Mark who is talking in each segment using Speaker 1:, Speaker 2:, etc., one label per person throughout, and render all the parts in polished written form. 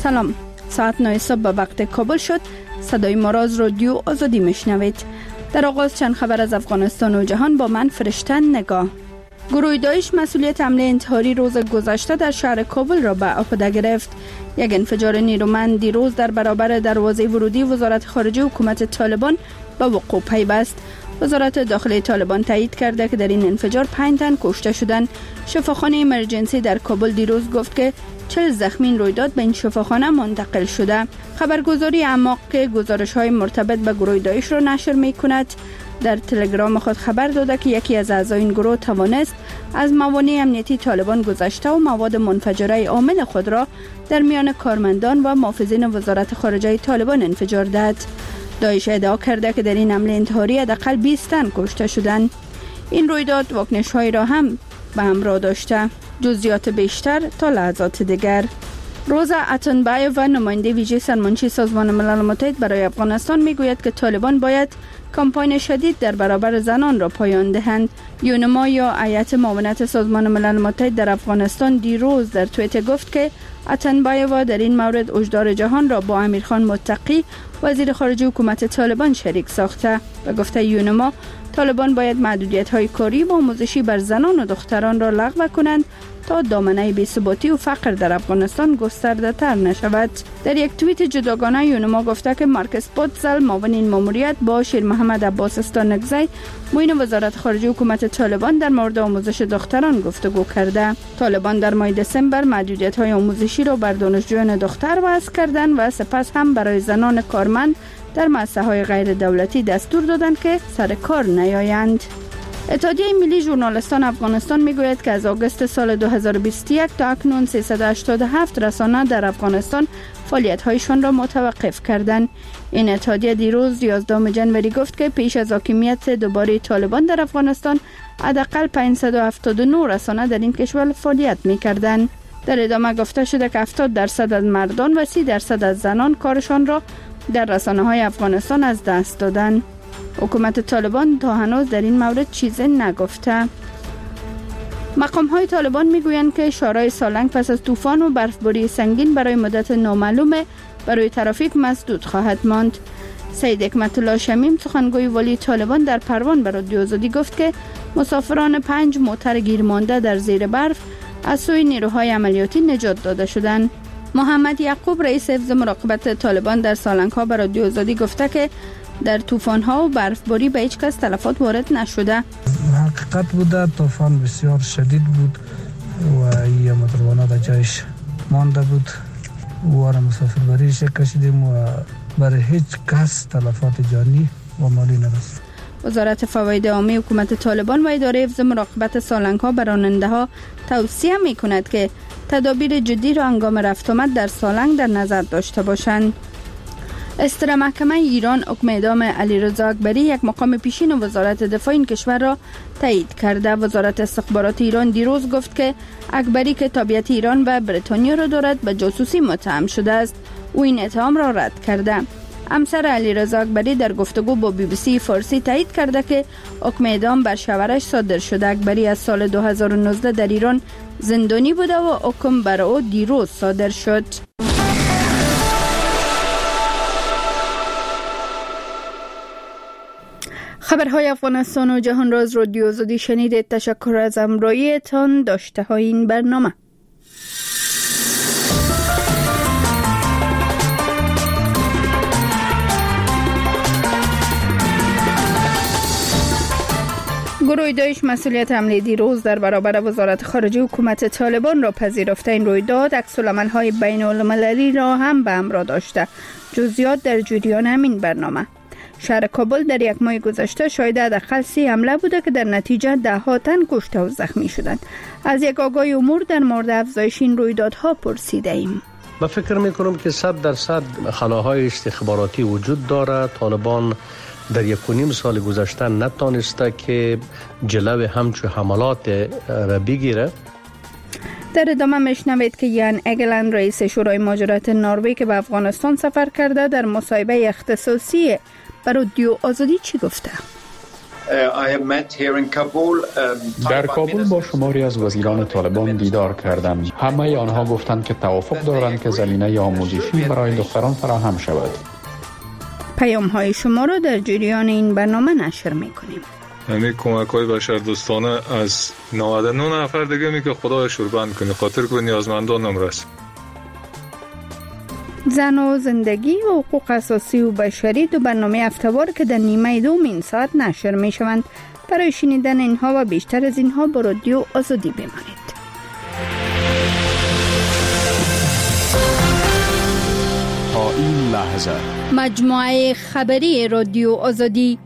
Speaker 1: سلام، ساعت 9 صبح به وقت کابل شد. صدای ما را از رادیو آزادی میشنوید. در آغاز چند خبر از افغانستان و جهان با من فرشته نگاه. گروه داعش مسئولیت حمله انتحاری روز گذشته در شهر کابل را به عهده گرفت. یک انفجار نیرومند دیروز در برابر دروازه ورودی وزارت خارجه حکومت طالبان به وقوع پیوست. وزارت داخلی طالبان تایید کرده که در این انفجار 5 تن کشته شدند. شفاخانه امرجنسی در کابل دیروز گفت که 40 زخمی رویداد به این شفاخانه منتقل شده. خبرگزاری اعماق که گزارش‌های مرتبط به گروه داعش را نشر می‌کند در تلگرام خود خبر داده که یکی از اعضای این گروه توانست از موانع امنیتی طالبان گذشته و مواد منفجره عامل خود را در میان کارمندان و محافظین وزارت خارجه طالبان انفجار دهد. داعش ادعا کرده که در این حمله انتحاری حداقل 20 تن کشته شدند. این رویداد واکنش‌هایی را هم به همراه داشته. جزئیات بیشتر تا لحظات دیگر. روزا اتنبایووا نماینده ویژه سرمنشی سازمان ملل متحد برای افغانستان میگوید که طالبان باید کمپاین شدید در برابر زنان را پایان دهند. یونما یا هیئت معاونت سازمان ملل متحد در افغانستان دیروز در توییتر گفت که اتنبایووا در این مورد هشدار جهان را با امیرخان متقی وزیر خارجه حکومت طالبان شریک ساخته و گفته یونما طالبان باید محدودیت‌های کاری و آموزشی بر زنان و دختران را لغو کنند تا دامنه بی‌ثباتی و فقر در افغانستان گسترده‌تر نشود. در یک توییت جداگانه یونما گفته که مارکس پوتزل معاون این ماموریت با شیر محمد عباس استانکزی معین وزارت خارجه حکومت طالبان در مورد آموزش دختران گفتگو کرده. طالبان در ماه دسامبر محدودیت‌های آموزشی را بر دانشجویان دختر وضع کردند و سپس هم برای زنان کارمند در مؤسسه‌های غیر دولتی دستور دادند که سر کار نیایند. اتحادیه ملی ژورنالیستان افغانستان میگوید که از آگوست سال 2021 تا اکنون 387 رسانه در افغانستان فعالیت‌هایشان را متوقف کردند. این اتحادیه دیروز 11 ژانویه گفت که پیش از حاکمیت دوباره طالبان در افغانستان حداقل 579 رسانه در این کشور فعالیت می‌کردند. در ادامه گفته شده که 70% از مردان و 30% از زنان کارشان را در رسانه‌های افغانستان از دست دادند. حکومت طالبان تا هنوز در این مورد چیزی نگفته. مقام‌های طالبان میگویند که شارع سالنگ پس از طوفان و برفباری سنگین برای مدت نامعلومه برای ترافیک مسدود خواهد ماند. سید حکمت الله شمیم سخنگوی والی طالبان در پروان به رادیو آزادی گفت که مسافران 5 موتر گیر مانده در زیر برف از سوی نیروهای عملیاتی نجات داده شدند. محمد یعقوب رئیس حفظ مراقبت طالبان در سالنگ‌ها به رادیو آزادی گفته که در طوفان‌ها و برفباری به هیچ کس تلفات وارد نشده.
Speaker 2: حقیقت بوده طوفان بسیار شدید بود و یه مدروانه در جایش مانده بود و مسافربریش کشیدیم و برای هیچ کس تلفات جانی و مالی نرسید.
Speaker 1: وزارت فواید عامه حکومت طالبان و اداره حفظ مراقبت سالنگ‌ها به راننده‌ها توصیه می‌کند که تدابیر جدی را هنگام رفت آمد در سالنگ در نظر داشته باشند. استر محکمه ایران حکم اعدام علیرضا اکبری یک مقام پیشین وزارت دفاع این کشور را تایید کرده. وزارت استخبارات ایران دیروز گفت که اکبری که تابعیت ایران و بریتانیا را دارد به جاسوسی متهم شده است. او این اتهام را رد کرده. همسر علیرضا اکبری در گفتگو با BBC فارسی تایید کرده که حکم اعدام بر شوهرش صادر شده. اکبری از سال 2019 در ایران زندانی بوده و حکم بر او دیروز صادر شد. خبرهای افغانستان و جهان را از رادیو آزادی شنیدید. تشکر از همراهیتان. داشته های این برنامه. گروه داعش مسئولیت حمله دیروز در برابر وزارت خارجه حکومت طالبان را پذیرفته. این رویداد عکس‌العمل‌های بین‌المللی را هم به همراه داشته. جزئیات در جریان همین برنامه. شهر کابل در یک ماه گذشته شاهد حداقل 30 حمله بوده که در نتیجه 10 تن کشته و زخمی شدند. از یک آگاه امور در مورد افزایش این رویدادها پرسیده ایم.
Speaker 3: من فکر میکنم که 100% خلاهای استخباراتی وجود دارد. طالبان در 1.5 سال گذشته نتانسته که جلو همچون حملات را بگیره.
Speaker 1: در ادامه میشنوید که یان اگلند رئیس شورای مهاجرت نروژ که به افغانستان سفر کرده در مصاحبه اختصاصی برای رادیو آزادی چی گفته؟
Speaker 4: در کابل با شماری از وزیران طالبان دیدار کردم. همه آنها گفتند که توافق دارند که زمینه آموزشی برای دختران فراهم شود.
Speaker 1: پیام های شما را در جریان این برنامه نشر میکنیم.
Speaker 5: یعنی کمک های بشردوستانه از 99 نفر دیگه می که خدا شوربند کنی، خاطر که نیازمندانم رسید.
Speaker 1: زن و زندگی و حقوق اساسی و بشری دو برنامه هفته‌وار که در نیمه دوم این ساعت نشر می شوند. برای شنیدن اینها و بیشتر از اینها با رادیو آزادی بمانید.
Speaker 4: تا این لحظه
Speaker 1: مجموعه خبری رادیو آزادی.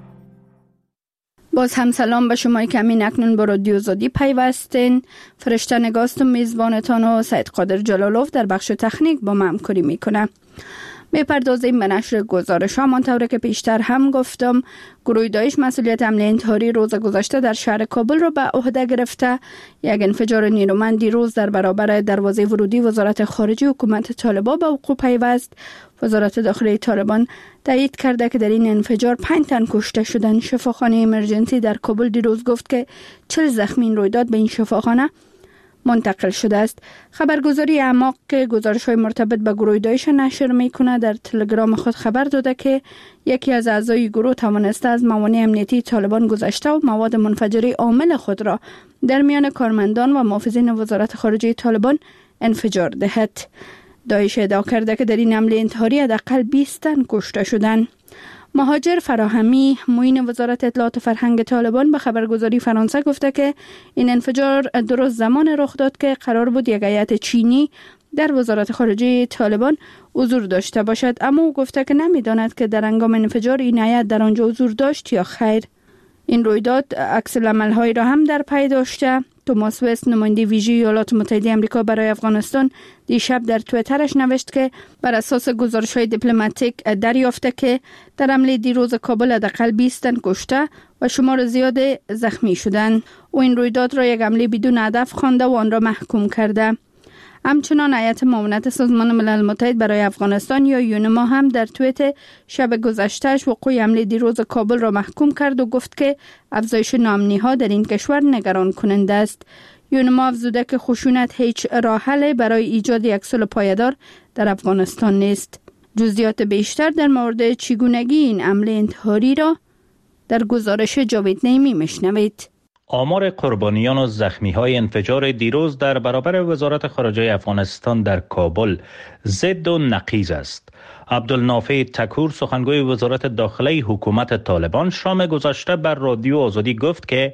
Speaker 1: باز هم سلام به شما که همین اکنون با رادیو آزادی پیوستین. فرشته نگاست و میزبانتان و سید قادر جلالوف در بخش تکنیک با ما همکاری میکنه. میپردازیم به نشر گزارش ها. منطوره که پیشتر هم گفتم، گروه داعش مسئولیت حمله انتحاری روز گذشته در شهر کابل را به عهده گرفته. یک انفجار نیرومند دیروز در برابر دروازه ورودی وزارت خارجه حکومت طالبان به وقوع پیوست. وزارت داخلی طالبان تایید کرده که در این انفجار 5 تن کشته شدند. شفاخانه امرجنسی در کابل دیروز گفت که 40 زخمی رویداد به این شفاخانه منتقل شده است. خبرگزاری اعماق که گزارش‌های مرتبط به گروه داعش نشر می‌کند در تلگرام خود خبر داده که یکی از اعضای گروه توانسته از موانع امنیتی طالبان گذشته و مواد منفجره عامل خود را در میان کارمندان و محافظین وزارت خارجه طالبان انفجار دهد. داعش ادعا کرده که در این حمله انتحاری حداقل 20 تن کشته شدند. مهاجر فراهمی، معین وزارت اطلاعات و فرهنگ طالبان به خبرگزاری فرانسه گفته که این انفجار درست زمان رخ داد که قرار بود یک هیئت چینی در وزارت خارجه طالبان حضور داشته باشد، اما او گفته که نمی‌داند که در هنگام انفجار این هیئت در آنجا حضور داشت یا خیر. این رویداد عکس العمل‌هایی را هم در پی داشته. توماس وست، نماینده ویژه ایالات متحده آمریکا برای افغانستان، دیشب در توییترش نوشت که بر اساس گزارش‌های دیپلماتیک دریافته که در حمله دیروز کابل حداقل 20 تن کشته و شمار زیاد زخمی شدند. او این رویداد را یک حمله بدون هدف خوانده و آن را محکوم کرده. همچنان هیئت معاونت سازمان ملل متحد برای افغانستان یا یونما هم در توییت شب گذشتهش وقوع حمله دیروز کابل را محکوم کرد و گفت که افزایش ناامنی‌ها در این کشور نگران کننده است. یونما افزوده که خشونت هیچ راه حل برای ایجاد یک صلح پایدار در افغانستان نیست. جزئیات بیشتر در مورد چگونگی این حمله انتحاری را در گزارش جاوید نعیمی میشنوید.
Speaker 6: آمار قربانیان و زخمی‌های انفجار دیروز در برابر وزارت خارجه افغانستان در کابل ضد و نقیض است. عبدالنافع تکور، سخنگوی وزارت داخلی حکومت طالبان، شام گذشته بر رادیو آزادی گفت که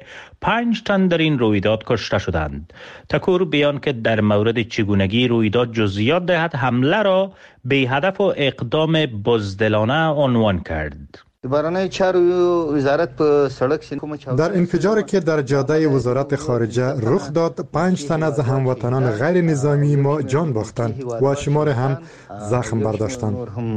Speaker 6: 5 تن در این رویداد کشته شدند. تکور بیان که در مورد چگونگی رویداد جزئیات دهد، حمله را بی هدف و اقدام بزدلانه عنوان کرد.
Speaker 7: در انفجاری که در جاده وزارت خارجه رخ داد، 5 تن از هموطنان غیر نظامی ما جان باختند و شمار هم زخم برداشتند.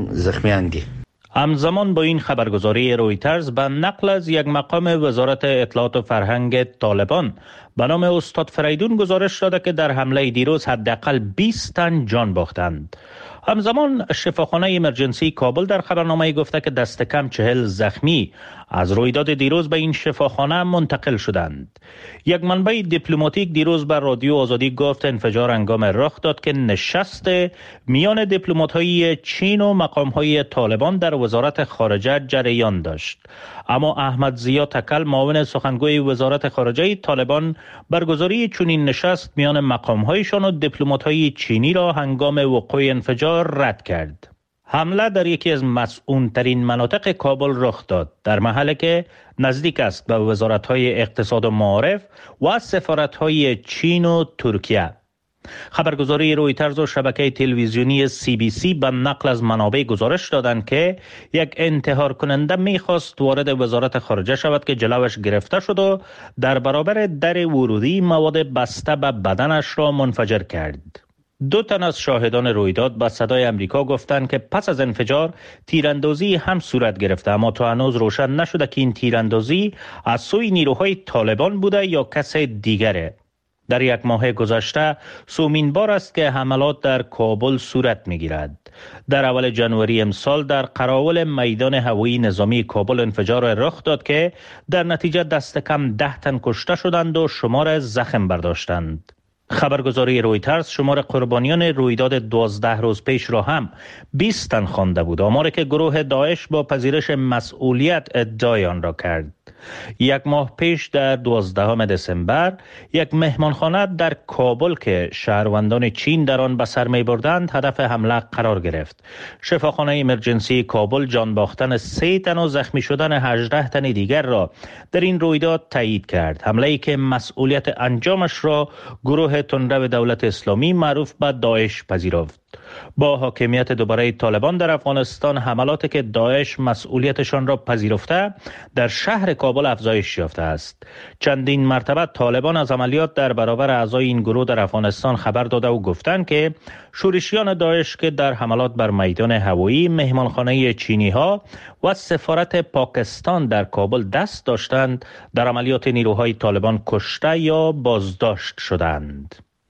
Speaker 6: همزمان با این خبرگزاری رویترز به نقل از یک مقام وزارت اطلاعات و فرهنگ طالبان به نام استاد فریدون گزارش داده که در حمله دیروز حداقل 20 تن جان باختند. همزمان شفاخانه امرجنسی کابل در خبرنامه گفته که دست کم 40 زخمی از رویداد دیروز به این شفاخانه منتقل شدند. یک منبع دیپلماتیک دیروز بر رادیو آزادی گفت انفجار هنگام رخ داد که نشست میان دیپلمات‌های چین و مقام‌های طالبان در وزارت خارجه جریان داشت. اما احمد ضیا تکل، معاون سخنگوی وزارت خارجه طالبان، برگزاری چنین نشست میان مقام‌هایشان و دیپلمات‌های چینی را هنگام وقوع انفجار رد کرد. حمله در یکی از مسئول‌ترین مناطق کابل رخ داد، در محلی که نزدیک است به وزارت‌های اقتصاد و معارف و سفارت‌های چین و ترکیه. خبرگزاری رویترز و شبکه تلویزیونی CBC به نقل از منابع گزارش دادند که یک انتحار کننده می‌خواست وارد وزارت خارجه شود که جلوش گرفته شد و در برابر در ورودی مواد بسته به بدنش را منفجر کرد. 2 تن از شاهدان رویداد به صدای امریکا گفتند که پس از انفجار تیراندازی هم صورت گرفته، اما تا هنوز روشن نشده که این تیراندازی از سوی نیروهای طالبان بوده یا کس دیگره. در یک ماه گذشته سومین بار است که حملات در کابل صورت می‌گیرد. در اول ژانویه امسال در قراول میدان هوایی نظامی کابل انفجار رخ داد که در نتیجه دست کم 10 تن کشته شدند و شمار زخم برداشتند. خبرگزاری رویترز شمار قربانیان رویداد 12 روز پیش را هم 20 تن خوانده بود، آماری که گروه داعش با پذیرش مسئولیت ادعای آن را کرد. یک ماه پیش در 12 دسامبر یک مهمانخانه در کابل که شهروندان چین در آن به سر می بردند هدف حمله قرار گرفت. شفاخانه ایمرجنسی کابل جان باختن 3 تن و زخمی شدن 18 تن دیگر را در این رویداد تایید کرد. حمله‌ای که مسئولیت انجامش را گروه تندرو دولت اسلامی معروف به داعش پذیرفت. با حاکمیت دوباره طالبان در افغانستان، حملاتی که داعش مسئولیتشان را پذیرفته در شهر کابل افزایش یافته است. چندین مرتبه طالبان از عملیات در برابر اعضای این گروه در افغانستان خبر داده و گفتند که شورشیان داعش که در حملات بر میدان هوایی، مهمانخانه چینی ها و سفارت پاکستان در کابل دست داشتند، در عملیات نیروهای طالبان کشته یا بازداشت شدند.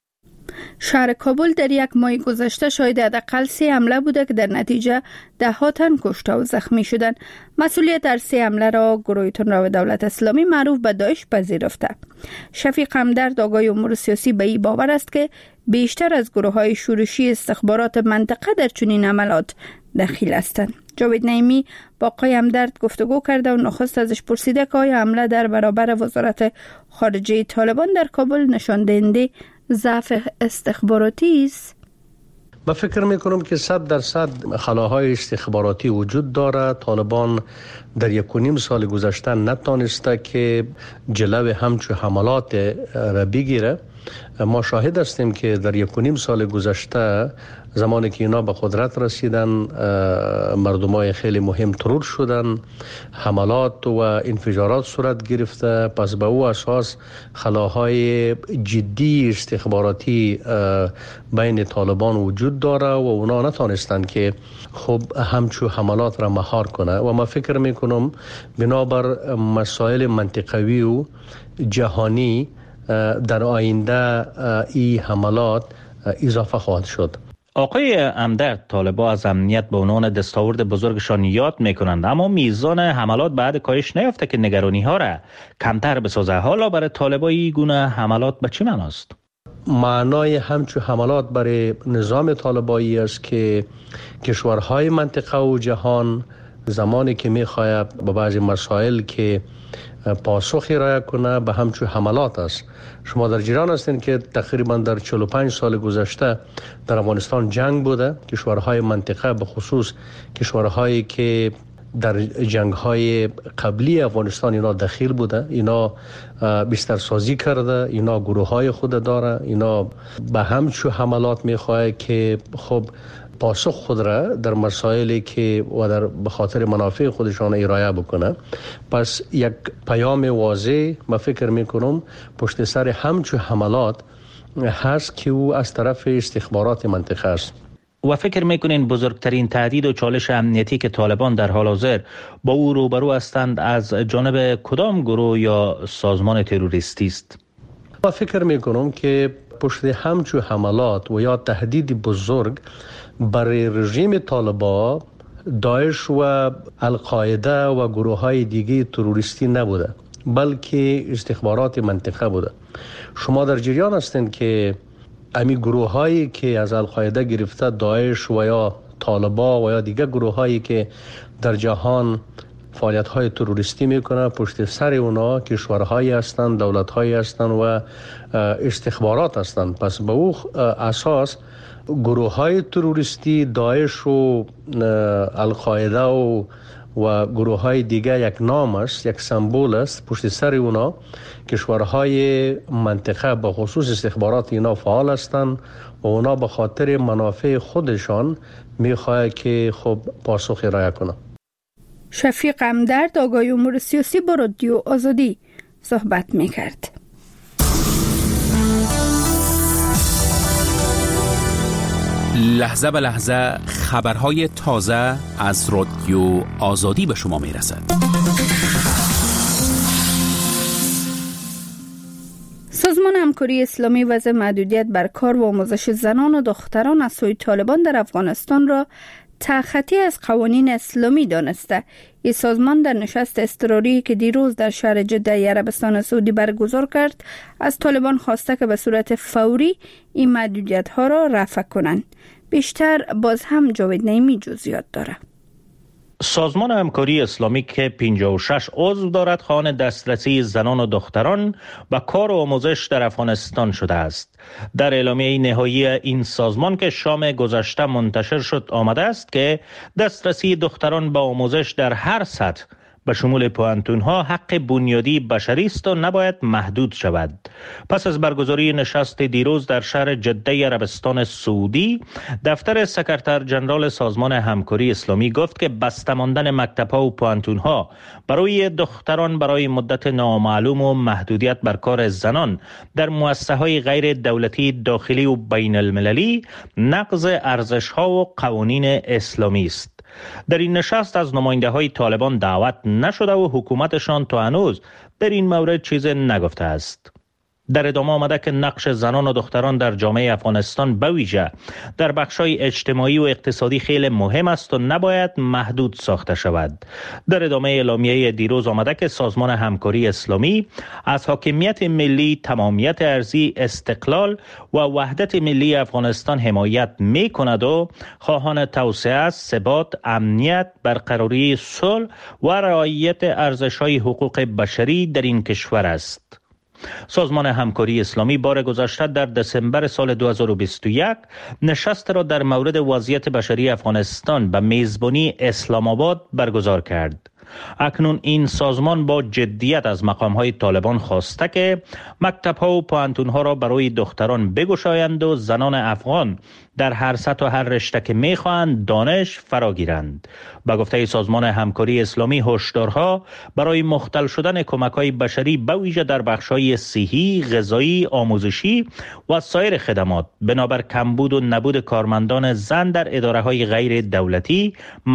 Speaker 1: شهر کابل در یک ماه گذشته شاهد حداقل 3 حمله بوده که در نتیجه 10 تن کشته و زخمی شدند. مسئولیت در 3 حمله را گروه تندرو دولت اسلامی معروف به داعش پذیرفته. شفیق همدرد آگای امور سیاسی به این باور است که بیشتر از گروه‌های شورشی استخبارات منطقه در چنین عملیات دخیل هستند. جاوید نعیمی با آقای همدرد گفتگو کرده و نخست ازش پرسیده که آیا حمله در برابر وزارت خارجه طالبان در کابل نشان دهنده ضعف استخباراتی است؟
Speaker 3: من فکر میکنم که 100% خلاهای استخباراتی وجود دارد. طالبان در 1.5 سال گذشته نتانسته که جلو همچو حملات را بگیره. ما شاهد هستیم که در 1.5 سال گذشته زمانی که اینا به قدرت رسیدن، مردمای خیلی مهم ترور شدن، حملات و انفجارات صورت گرفته. پس به او اساس خلاهای جدی استخباراتی بین طالبان وجود داره و اونا نتانستند که خب همچو حملات را مهار کنه. و ما فکر میکنم بنابر مسائل منطقوی و جهانی در آینده این حملات اضافه خواهد شد.
Speaker 6: آقای همدرد، طالبان از امنیت به عنوان دستاورد بزرگشان یاد میکنند، اما میزان حملات بعد کاهش نیافته که نگرانی ها را کمتر بسازه. حالا برای طالبان این گونه حملات به چه معناست؟
Speaker 3: معنای همچون حملات برای نظام طالبانی است که کشورهای منطقه و جهان زمانی که میخواهد به بعضی مسائل که پاسخی ارائه کنه به همچون حملات است. شما در جریان هستین که تقریبا در 45 سال گذشته در افغانستان جنگ بوده. کشورهای منطقه به خصوص کشورهایی که در جنگ‌های قبلی افغانستان اینا دخیل بوده، اینا بسترسازی کرده، اینا گروه‌های خود داره، اینا به همچون حملات میخواد که خب پاسخ خود را در مسائلی که و در به خاطر منافع خودشان ارائه بکنه. پس یک پیام واضح ما فکر میکنم پشت سر همچون حملات هست که او از طرف استخبارات منطقه است.
Speaker 6: و فکر میکنین بزرگترین تهدید و چالش امنیتی که طالبان در حال حاضر با او روبرو هستند از جانب کدام گروه یا سازمان تروریستی است؟
Speaker 3: ما فکر میکنم که پشت همچون حملات و یا تهدید بزرگ برای رژیم طالبان داعش و القاعده و گروه های دیگه تروریستی نبوده، بلکه استخبارات منطقه بوده. شما در جریان هستند که امی گروه هایی که از القاعده گرفته داعش و یا طالبان و یا دیگه گروه هایی که در جهان فعالیت های تروریستی میکنه، پشت سر اونا کشورهایی هستند، دولت هایی هستند و استخبارات هستند. پس به او اساس گروه های تروریستی داعش و القاعده و گروه های دیگه یک نام است، یک سمبول است. پشت سر اونا کشورهای منطقه به خصوص استخبارات اینا فعال هستند و اونا به خاطر منافع خودشان میخواه که خب پاسخ ارائه کنه.
Speaker 1: شفیق همدرد آگای امور سیاسی با رادیو آزادی صحبت میکرد.
Speaker 8: لحظه به لحظه خبرهای تازه از رادیو آزادی به شما میرسد.
Speaker 1: سازمان همکاری اسلامی وضع محدودیت بر کار و آموزش زنان و دختران از سوی طالبان در افغانستان را تخطی از قوانین اسلامی دانسته. این سازمان در نشست اضطراری که دیروز در شهر جده عربستان سعودی برگزار کرد از طالبان خواسته که به صورت فوری این محدودیت ها را رفع کنند. بیشتر باز هم جاوید نعیمی جزئیات داره.
Speaker 6: سازمان همکاری اسلامی که 56 عضو دارد خواهان دسترسی زنان و دختران به کار و آموزش در افغانستان شده است. در اعلامیه نهایی این سازمان که شام گذشته منتشر شد آمده است که دسترسی دختران به آموزش در هر سطح به شمول پوهنتون‌ها حق بنیادی بشری است و نباید محدود شود. پس از برگزاری نشست دیروز در شهر جده عربستان سعودی، دفتر سکرتر جنرال سازمان همکاری اسلامی گفت که بسته ماندن مکتب‌ها و پوهنتون‌ها برای دختران برای مدت نامعلوم و محدودیت بر کار زنان در مؤسسه‌های غیر دولتی داخلی و بین المللی نقض ارزش‌ها و قوانین اسلامی است. در این نشست از نماینده‌های طالبان دعوت نشده و حکومتشان تا هنوز در این مورد چیز نگفته است. در ادامه آمده که نقش زنان و دختران در جامعه افغانستان به ویژه در بخش‌های اجتماعی و اقتصادی خیلی مهم است و نباید محدود ساخته شود. در ادامه اعلامیه دیروز آمده که سازمان همکاری اسلامی از حاکمیت ملی، تمامیت ارضی، استقلال و وحدت ملی افغانستان حمایت می‌کند و خواهان توسعه، ثبات، امنیت، برقراری صلح و رعایت ارزش‌های حقوق بشری در این کشور است. سازمان همکاری اسلامی بار گذشته در دسامبر سال 2021 نشست را در مورد وضعیت بشری افغانستان به میزبانی اسلام آباد برگزار کرد. اکنون این سازمان با جدیت از مقام‌های طالبان خواسته که مکتب‌ها و پوهنتون‌ها را برای دختران بگشایند و زنان افغان در هر سطح و هر رشته که می‌خواهند دانش فراگیرند. با گفته سازمان همکاری اسلامی، هشدارها برای مختل شدن کمک‌های بشری به ویژه در بخش‌های صحی، غذایی، آموزشی و سایر خدمات بنابر کمبود و نبود کارمندان زن در اداره‌های غیر دولتی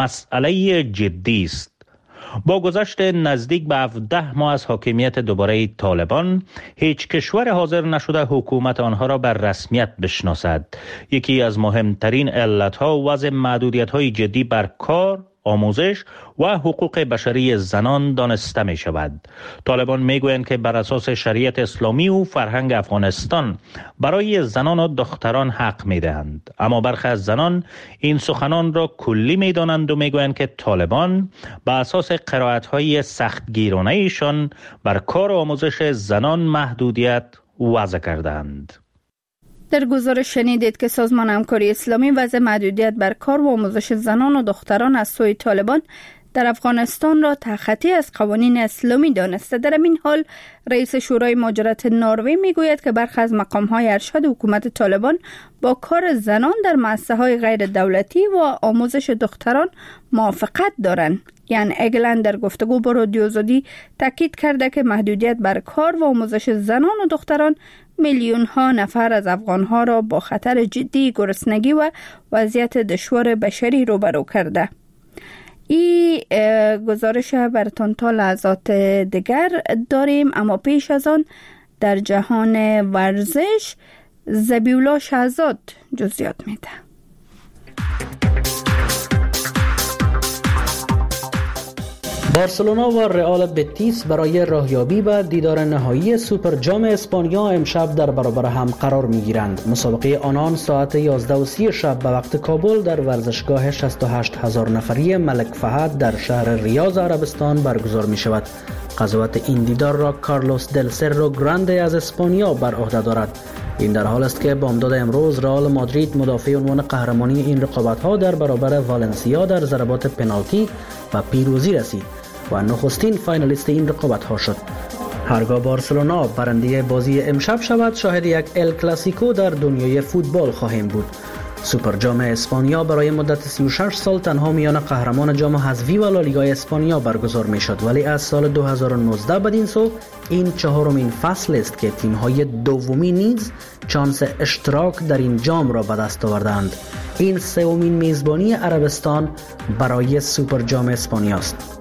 Speaker 6: مسئله جدی است. با گذشت نزدیک به 17 ماه از حاکمیت دوباره طالبان، هیچ کشور حاضر نشده حکومت آنها را بر رسمیت بشناسد. یکی از مهمترین علتها وضع محدودیت‌های جدی بر کار، آموزش و حقوق بشری زنان دانسته می شود. طالبان می گویند که بر اساس شریعت اسلامی و فرهنگ افغانستان برای زنان و دختران حق می دهند. اما برخی از زنان این سخنان را کلی می دانند و می گویند که طالبان بر اساس قرائت‌های سختگیرانه ایشان بر کار و آموزش زنان محدودیت وضع کردند.
Speaker 1: در گزارش شنیدید که سازمان همکاری اسلامی وضع محدودیت بر کار و آموزش زنان و دختران از سوی طالبان در افغانستان را تخطی از قوانین اسلامی دانسته. در این حال رئیس شورای مهاجرت نروژ میگوید که برخی از مقام‌های ارشد حکومت طالبان با کار زنان در مؤسسه‌های غیر دولتی و آموزش دختران موافقت دارند. یان اگلند در گفتگو با رادیو آزادی تاکید کرده که محدودیت بر کار و آموزش زنان و دختران میلیون ها نفر از افغان ها را با خطر جدی گرسنگی و وضعیت دشوار بشری روبرو کرده. این گزارش براتون تا لحظات دیگر داریم، اما پیش از آن در جهان ورزش ذبیحالله شهزاد جزئیات میده.
Speaker 9: بارسلونا و رئال بتیس برای راهیابی به دیدار نهایی سوپر جام اسپانیا امشب در برابر هم قرار می‌گیرند. مسابقه آنان ساعت 11:30 شب به وقت کابل در ورزشگاه 68,000 نفری ملک فهد در شهر ریاض عربستان برگزار می‌شود. قضاوت این دیدار را کارلوس دل سرو گرانده از اسپانیا بر عهده دارد. این در حال است که بامداد امروز رئال مادرید مدافع عنوان قهرمانی این رقابت‌ها در برابر والنسیا در ضربات پنالتی و پیروزی رسید و نخستین فاینالیست این رقابت‌ها شد. هرگاه بارسلونا برنده بازی امشب شود، شاهد یک ال کلاسیکو در دنیای فوتبال خواهیم بود. سوپر جام اسپانیا برای مدت 36 سال تنها میان قهرمان جام حذفی و لالیگا اسپانیا برگزار میشد، ولی از سال 2019 بدین سو این چهارمین فصل است که تیم‌های دومی نیز چانس اشتراک در این جام را به دست آوردند. این سومین میزبانی عربستان برای سوپر جام اسپانیا است.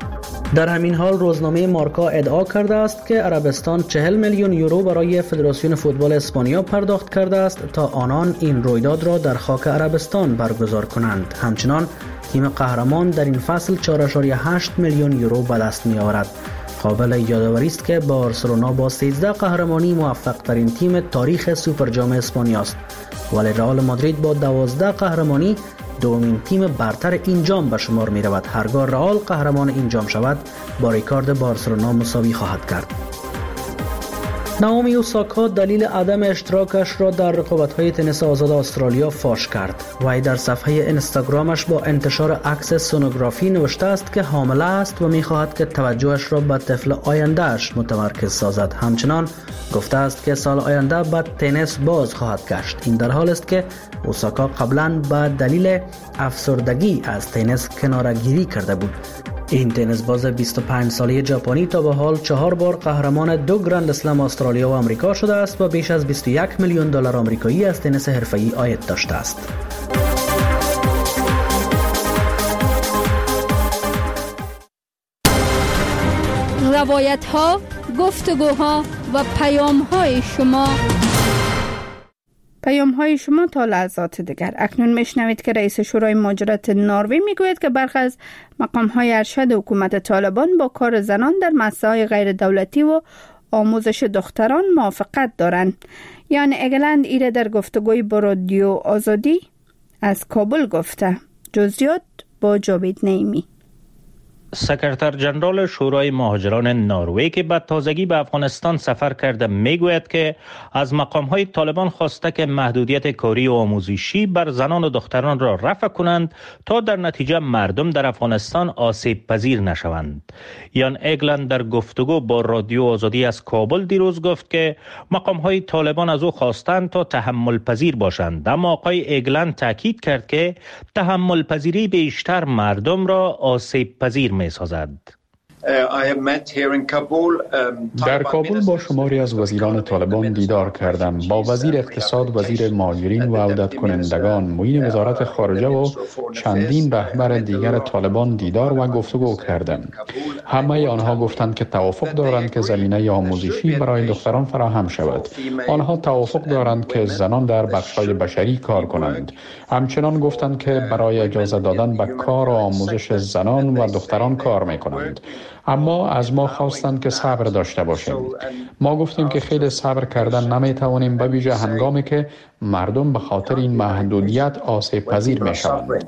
Speaker 9: در همین حال روزنامه مارکا ادعا کرده است که عربستان 40 میلیون یورو برای فدراسیون فوتبال اسپانیا پرداخت کرده است تا آنان این رویداد را در خاک عربستان برگزار کنند. همچنان تیم قهرمان در این فصل 4.8 میلیون یورو به دست می آورد. قابل یادآوری است که بارسلونا با 13 قهرمانی موفق ترین تیم تاریخ سوپر جام اسپانیا است، ولی رئال مادرید با 12 قهرمانی دومین تیم برتر این جام به شمار می رود. هرگاه رئال قهرمان این جام شود با ریکارد بارسلونا مساوی خواهد کرد. نائومی اوساکا دلیل عدم اشتراکش را در رقابت‌های تنیس آزاد استرالیا فاش کرد. وی در صفحه اینستاگرامش با انتشار عکس سونوگرافی نوشته است که حامله است و می‌خواهد که توجهش را به طفل آینده‌اش متمرکز سازد. همچنان گفته است که سال آینده به تنیس باز خواهد گشت. این در حال است که اوساکا قبلا به دلیل افسردگی از تنیس کناره‌گیری کرده بود. این تنیس باز 25 ساله ژاپنی تا به حال 4 بار قهرمان 2 گرند اسلم استرالیا و آمریکا شده است و بیش از 21 میلیون دلار آمریکایی از تنیس حرفه‌ای عاید داشته است.
Speaker 1: روایت‌ها، گفتگوها و پیام‌های شما تا لحظات دیگر. اکنون میشنوید که رئیس شورای مهاجرت نروژ میگوید که برخی از مقام‌های ارشد حکومت طالبان با کار زنان در مؤسسه‌های غیر دولتی و آموزش دختران موافقت دارند. یان اگلند ایره در گفتگوی با رادیو آزادی از کابل گفته. جزئیات با جاوید نعیمی.
Speaker 6: سکرتر جنرال شورای مهاجران نروژ که به تازگی به افغانستان سفر کرده میگوید که از مقام‌های طالبان خواسته که محدودیت کاری و آموزشی بر زنان و دختران را رفع کنند تا در نتیجه مردم در افغانستان آسیب پذیر نشوند. یان اگلند در گفتگو با رادیو آزادی از کابل دیروز گفت که مقام‌های طالبان از او خواستند تا تحمل پذیر باشند، اما آقای اگلند تاکید کرد که تحمل پذیری بیشتر مردم را آسیب پذیر می سازد.
Speaker 4: در کابل با شماری از وزیران طالبان دیدار کردم. با وزیر اقتصاد، وزیر مهاجرین و عودت کنندگان، معین وزارت خارجه و چندین رهبر دیگر طالبان دیدار و گفتگو کردم. همه آنها گفتند که توافق دارند که زمینه آموزشی برای دختران فراهم شود. آنها توافق دارند که زنان در بخش‌های بشری کار کنند. همچنان گفتند که برای اجازه دادن به کار و آموزش زنان و دختران کار می‌کنند. اما از ما خواستند که صبر داشته باشیم. ما گفتیم که خیلی صبر کردن نمیتوانیم، به ویژه هنگامی که مردم به خاطر این محدودیت آسیب پذیر میشوند.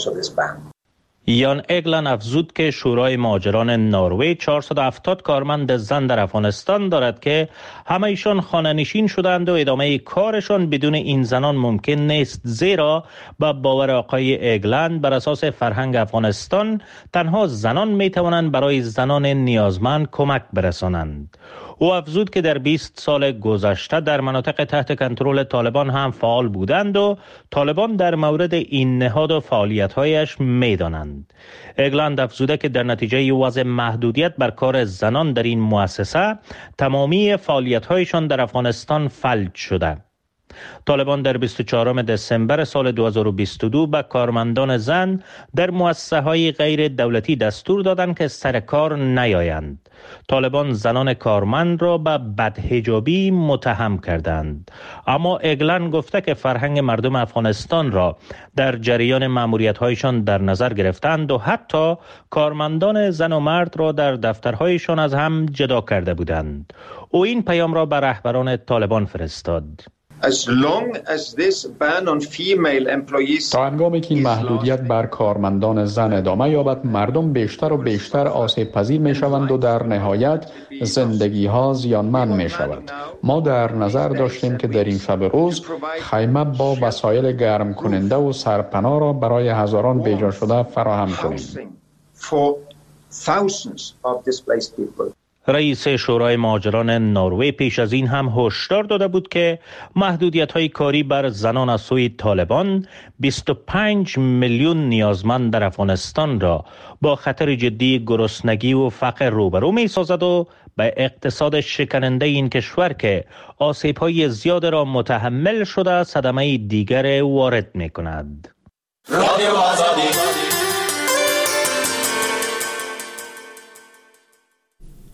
Speaker 6: یان اگلند افزود که شورای مهاجران نروژ 470 کارمند زن در افغانستان دارد که همه ایشان خانه‌نشین شدند و ادامه کارشان بدون این زنان ممکن نیست، زیرا با باور آقای اگلند بر اساس فرهنگ افغانستان تنها زنان می توانند برای زنان نیازمند کمک برسانند. او افزود که در 20 سال گذشته در مناطق تحت کنترل طالبان هم فعال بودند و طالبان در مورد این نهاد و فعالیت‌هایش می‌دانند. اگلند افزوده که در نتیجه وضع محدودیت بر کار زنان در این مؤسسه تمامی فعالیت‌هایشان در افغانستان فلج شده. طالبان در 24 دسامبر سال 2022 به کارمندان زن در مؤسسه‌های غیر دولتی دستور دادند که سر کار نیایند. طالبان زنان کارمند را به بدحجابی متهم کردند. اما اگلند گفته که فرهنگ مردم افغانستان را در جریان مأموریت‌هایشان در نظر گرفتند و حتی کارمندان زن و مرد را در دفترهایشان از هم جدا کرده بودند. او این پیام را به رهبران طالبان فرستاد.
Speaker 4: تا هنگامی که این محدودیت بر کارمندان زن ادامه یابد، مردم بیشتر و بیشتر آسیب پذیر می شوند و در نهایت زندگی ها زیانمند می شود. ما در نظر داشتیم که در این شب روز خیمه با وسایل گرم کننده و سرپناه را برای هزاران بیجا شده فراهم کنیم.
Speaker 6: رئیس شورای مهاجران نروژ پیش از این هم هشدار داده بود که محدودیت‌های کاری بر زنان از سوی طالبان 25 میلیون نیازمند در افغانستان را با خطر جدی گرسنگی و فقر روبرو می‌سازد و به اقتصاد شکننده این کشور که آسیب‌های زیاد را متحمل شده صدمه دیگر وارد می‌کند. رادیو آزادی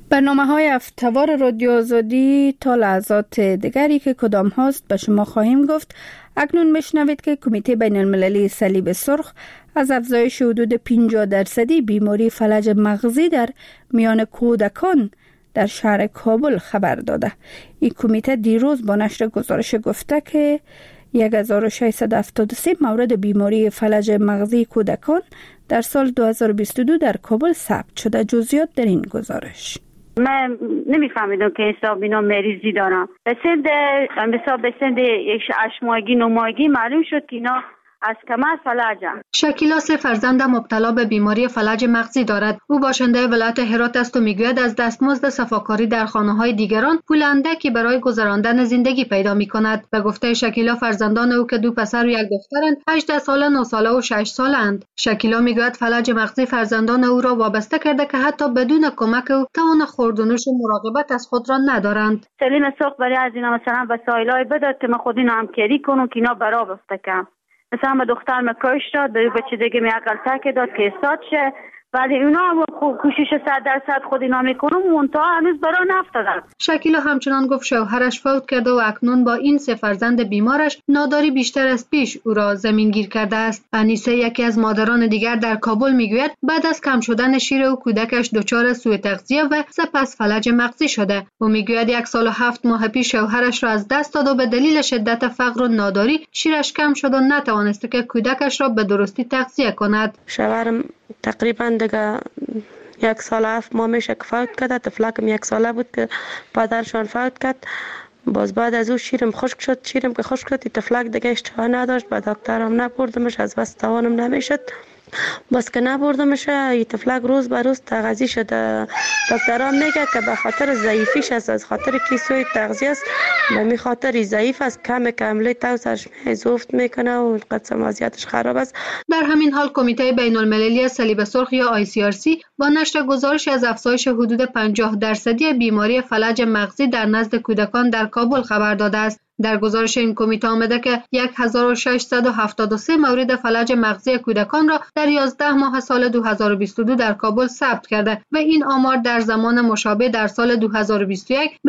Speaker 1: برنامه‌های هفته‌وار رادیو آزادی تا لحظات دیگری که کدام هاست به شما خواهیم گفت. اکنون بشنوید که کمیته بین المللی صلیب سرخ از افزایش حدود 50% بیماری فلج مغزی در میان کودکان در شهر کابل خبر داده. این کمیته دیروز با نشر گزارش گفته که 1673 مورد بیماری فلج مغزی کودکان در سال 2022 در کابل ثبت شده. جزئیات در این گزارش.
Speaker 10: من نمیفهمیدم که حساب اینا مریضی دارم. به سند 8 ماهگی 9 ماهگی معلوم شد که اینا از کمر فلجم.
Speaker 11: شکیلا 3 فرزند مبتلا به بیماری فلج مغزی دارد. او باشنده ولایت هرات است و میگوید از دستمزد صفاکاری در خانه‌های دیگران پول اندکی برای گذراندن زندگی پیدا می‌کند. به گفته شکیلا فرزندان او که 2 پسر و 1 دخترند 18 ساله، 9 ساله و 6 سالند. شکیلا میگوید فلج مغزی فرزندان او را وابسته کرده که حتی بدون کمک او توان خوردنوش و مراقبت از خود را ندارند.
Speaker 10: سلیم سوق برای از اینا مثلا وسایلای بداد که من خود اینا همکاری کنم که اینا برا بفتکم. مثلا به دختر مکاش داد، به بچه دیگه میاقل تک داد که استاد شه، ولی اونا کوشش 100% خود اینا میکنم منتها هنوز برا نفتادن.
Speaker 11: شکیلا همچنان گفت شوهرش فوت کرده و اکنون با این 3 فرزند بیمارش ناداری بیشتر از پیش او را زمینگیر کرده است. انیسه یکی از مادران دیگر در کابل میگوید بعد از کم شدن شیر او کودکش دچار سوء تغذیه و سپس فلج مغزی شده. او میگوید 1 سال و 7 ماه پیش شوهرش را از دست داد و به دلیل شدت فقر و ناداری شیرش کم شد و نتوانست که کودکش را به درستی تغذیه کند.
Speaker 12: شوهرم تقریبا دیگه 1 سال و 7 ماه میشه که فوت کرده. طفلکم 1 ساله بود که پدرشان فوت کرد. باز بعد از او شیرم خشک شد. شیرم که خشک شد طفلک دیگه اشتها نداشت. به دکترم نبردمش، از بس توانم نمیشد. بس که نبردمش این طفلک روز به روز تغذیه شده. دکترام میگه که به خاطر ضعیفیش است، از خاطر کیسوی تغذیه است، به خاطر ضعیف است، کمله توسش زفت میکنه و قد وضعیتش خراب است.
Speaker 11: در همین حال کمیته بین المللی صلیب سرخ یا ICRC با نشر گزارش از افزایش حدود 50% بیماری فلج مغزی در نزد کودکان در کابل خبر داده است. در گزارش این کمیته آمده که 1673 مورد فلج مغزی کودکان را در 11 ماه سال 2022 در کابل ثبت کرده و این آمار در زمان مشابه در سال 2021 به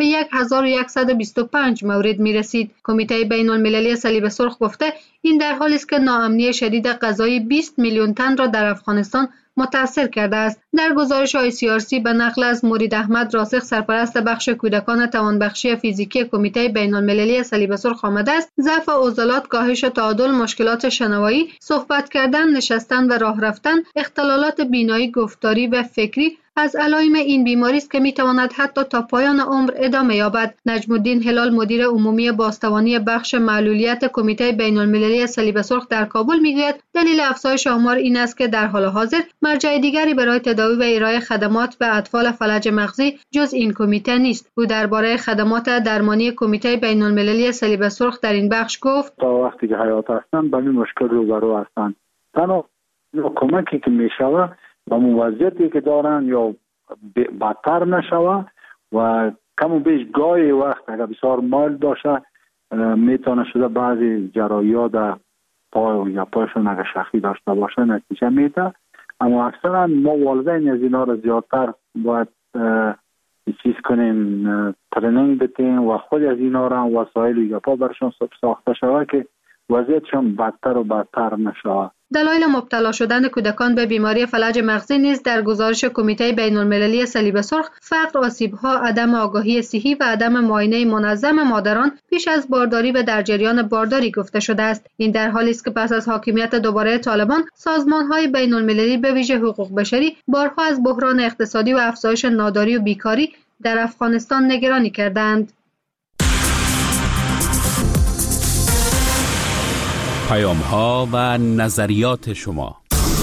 Speaker 11: 1125 مورد می رسید. کمیته بین المللی صلیب سرخ گفته این در حالی است که ناامنی شدید غذایی 20 میلیون تن را در افغانستان متاثر کرده است. در گزارش ICRC به نقل از مرید احمد راسخ سرپرست بخش کودکان توانبخشی فیزیکی کمیته بین المللی صلیب سرخ آمده است ضعف عضلات، کاهش تعادل، مشکلات شنوایی، صحبت کردن، نشستن و راه رفتن، اختلالات بینایی، گفتاری و فکری از علائم این بیماری است که میتواند حتی تا پایان عمر ادامه یابد. نجم الدین هلال مدیر عمومی بازتوانی بخش معلولیت کمیته بین المللی صلیب سرخ در کابل میگوید دلیل افزایش آمار این است که در حال حاضر مرجع دیگری برای تداوی و ارائه خدمات به اطفال فلج مغزی جز این کمیته نیست. او درباره خدمات درمانی کمیته بین المللی صلیب سرخ در این بخش گفت
Speaker 13: تا وقتی که حیات هستند با این مشکل روبرو هستند. تنها کمکی که میشوه با موضوعیتی که دارن یا بدتر نشوه و کم و بیش گاهی وقت اگر بسیار مایل باشه میتونه شده بعضی جراحی‌ها در پای یا پایشون اگر شخی داشته باشه نتیجه میده. اما اکثرا ما والدین از اینا را زیادتر باید چیز کنیم، ترنینگ بدیم و خود از اینا را وسایل یا پا برشون ساخته شوه که وضعیتشون بدتر و بدتر نشوه.
Speaker 11: دلایل مبتلا شدن کودکان به بیماری فلج مغزی نیز در گزارش کمیته بین المللی صلیب سرخ فقر، آسیب‌ها، عدم آگاهی صحی و عدم معاینه منظم مادران پیش از بارداری و در جریان بارداری گفته شده است. این در حالی است که پس از حاکمیت دوباره طالبان، سازمان‌های بین المللی به ویژه حقوق بشری بارها از بحران اقتصادی و افزایش ناداری و بیکاری در افغانستان نگرانی کردند.
Speaker 8: پیام‌ها و نظریات شما.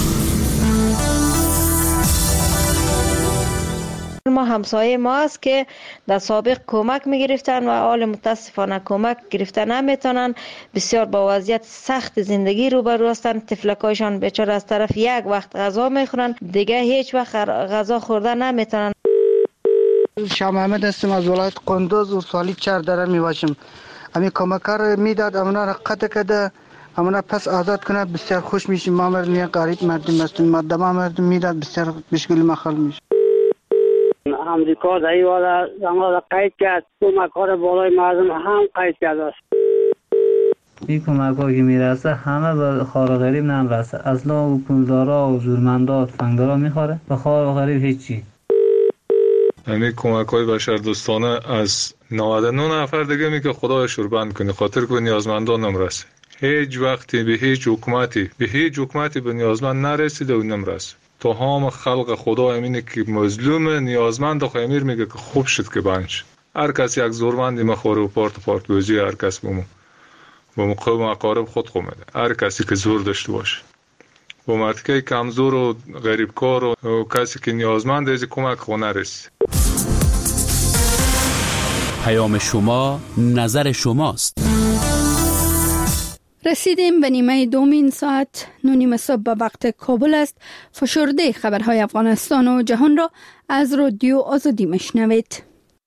Speaker 12: ما همسایه ما است که در سابق کمک می‌گرفتن و حال متاسفانه کمک گرفتن نمیتونن. بسیار با وضعیت سخت زندگی روبرو هستند. طفلکایشان بیچاره از طرف یک وقت غذا میخورن، دیگه هیچ وقت غذا خورده نمیتونن.
Speaker 14: شاه محمد هستم از ولایت قندوز و سالی 4 دره میواشم. امی کمکار میداد امنا را قطع کرده، امنا پس آزاد کنه، بسیار خوش میشیم. ما مردم غریب مردم هستیم، مردم میداد بسیار مشکل مخال میشه.
Speaker 15: امریکا در این والا زمان قید کرد، کمک‌ها بالای مردم هم قید کرده است.
Speaker 16: این کمک‌ها که میرسه همه به خوار و غریب نمیرسه، اصلا و پولدارا و زورمندا و تفنگدارا میخوره، به خوار و غریب هیچی.
Speaker 5: یعنی کمک‌های بشردوستانه از 99 نفر دیگه می که خدا شوربند کنی، خاطر که نیازمندان نمیرسه. هیچ وقتی به هیچ حکومتی به نیازمند نرسید و نمیرسه. تو هم خلق خدا امینه که مظلوم نیازمند خیمیر میگه که خوب شد که بنش. هر کس یک زورمندی مخوره و پارت بوزی، هر کس با مقام اقارب خود خومده. هر کسی که زور داشته باشه. با مردکه کمزور و غریبکار و کسی که نیازمند از کمک خونه رسید.
Speaker 8: پیام شما، نظر شماست.
Speaker 1: رسیدیم به نیمه دومین ساعت 9:30 صبح به وقت کابل است. فشرده خبرهای افغانستان و جهان را از رادیو آزادی میشنوید.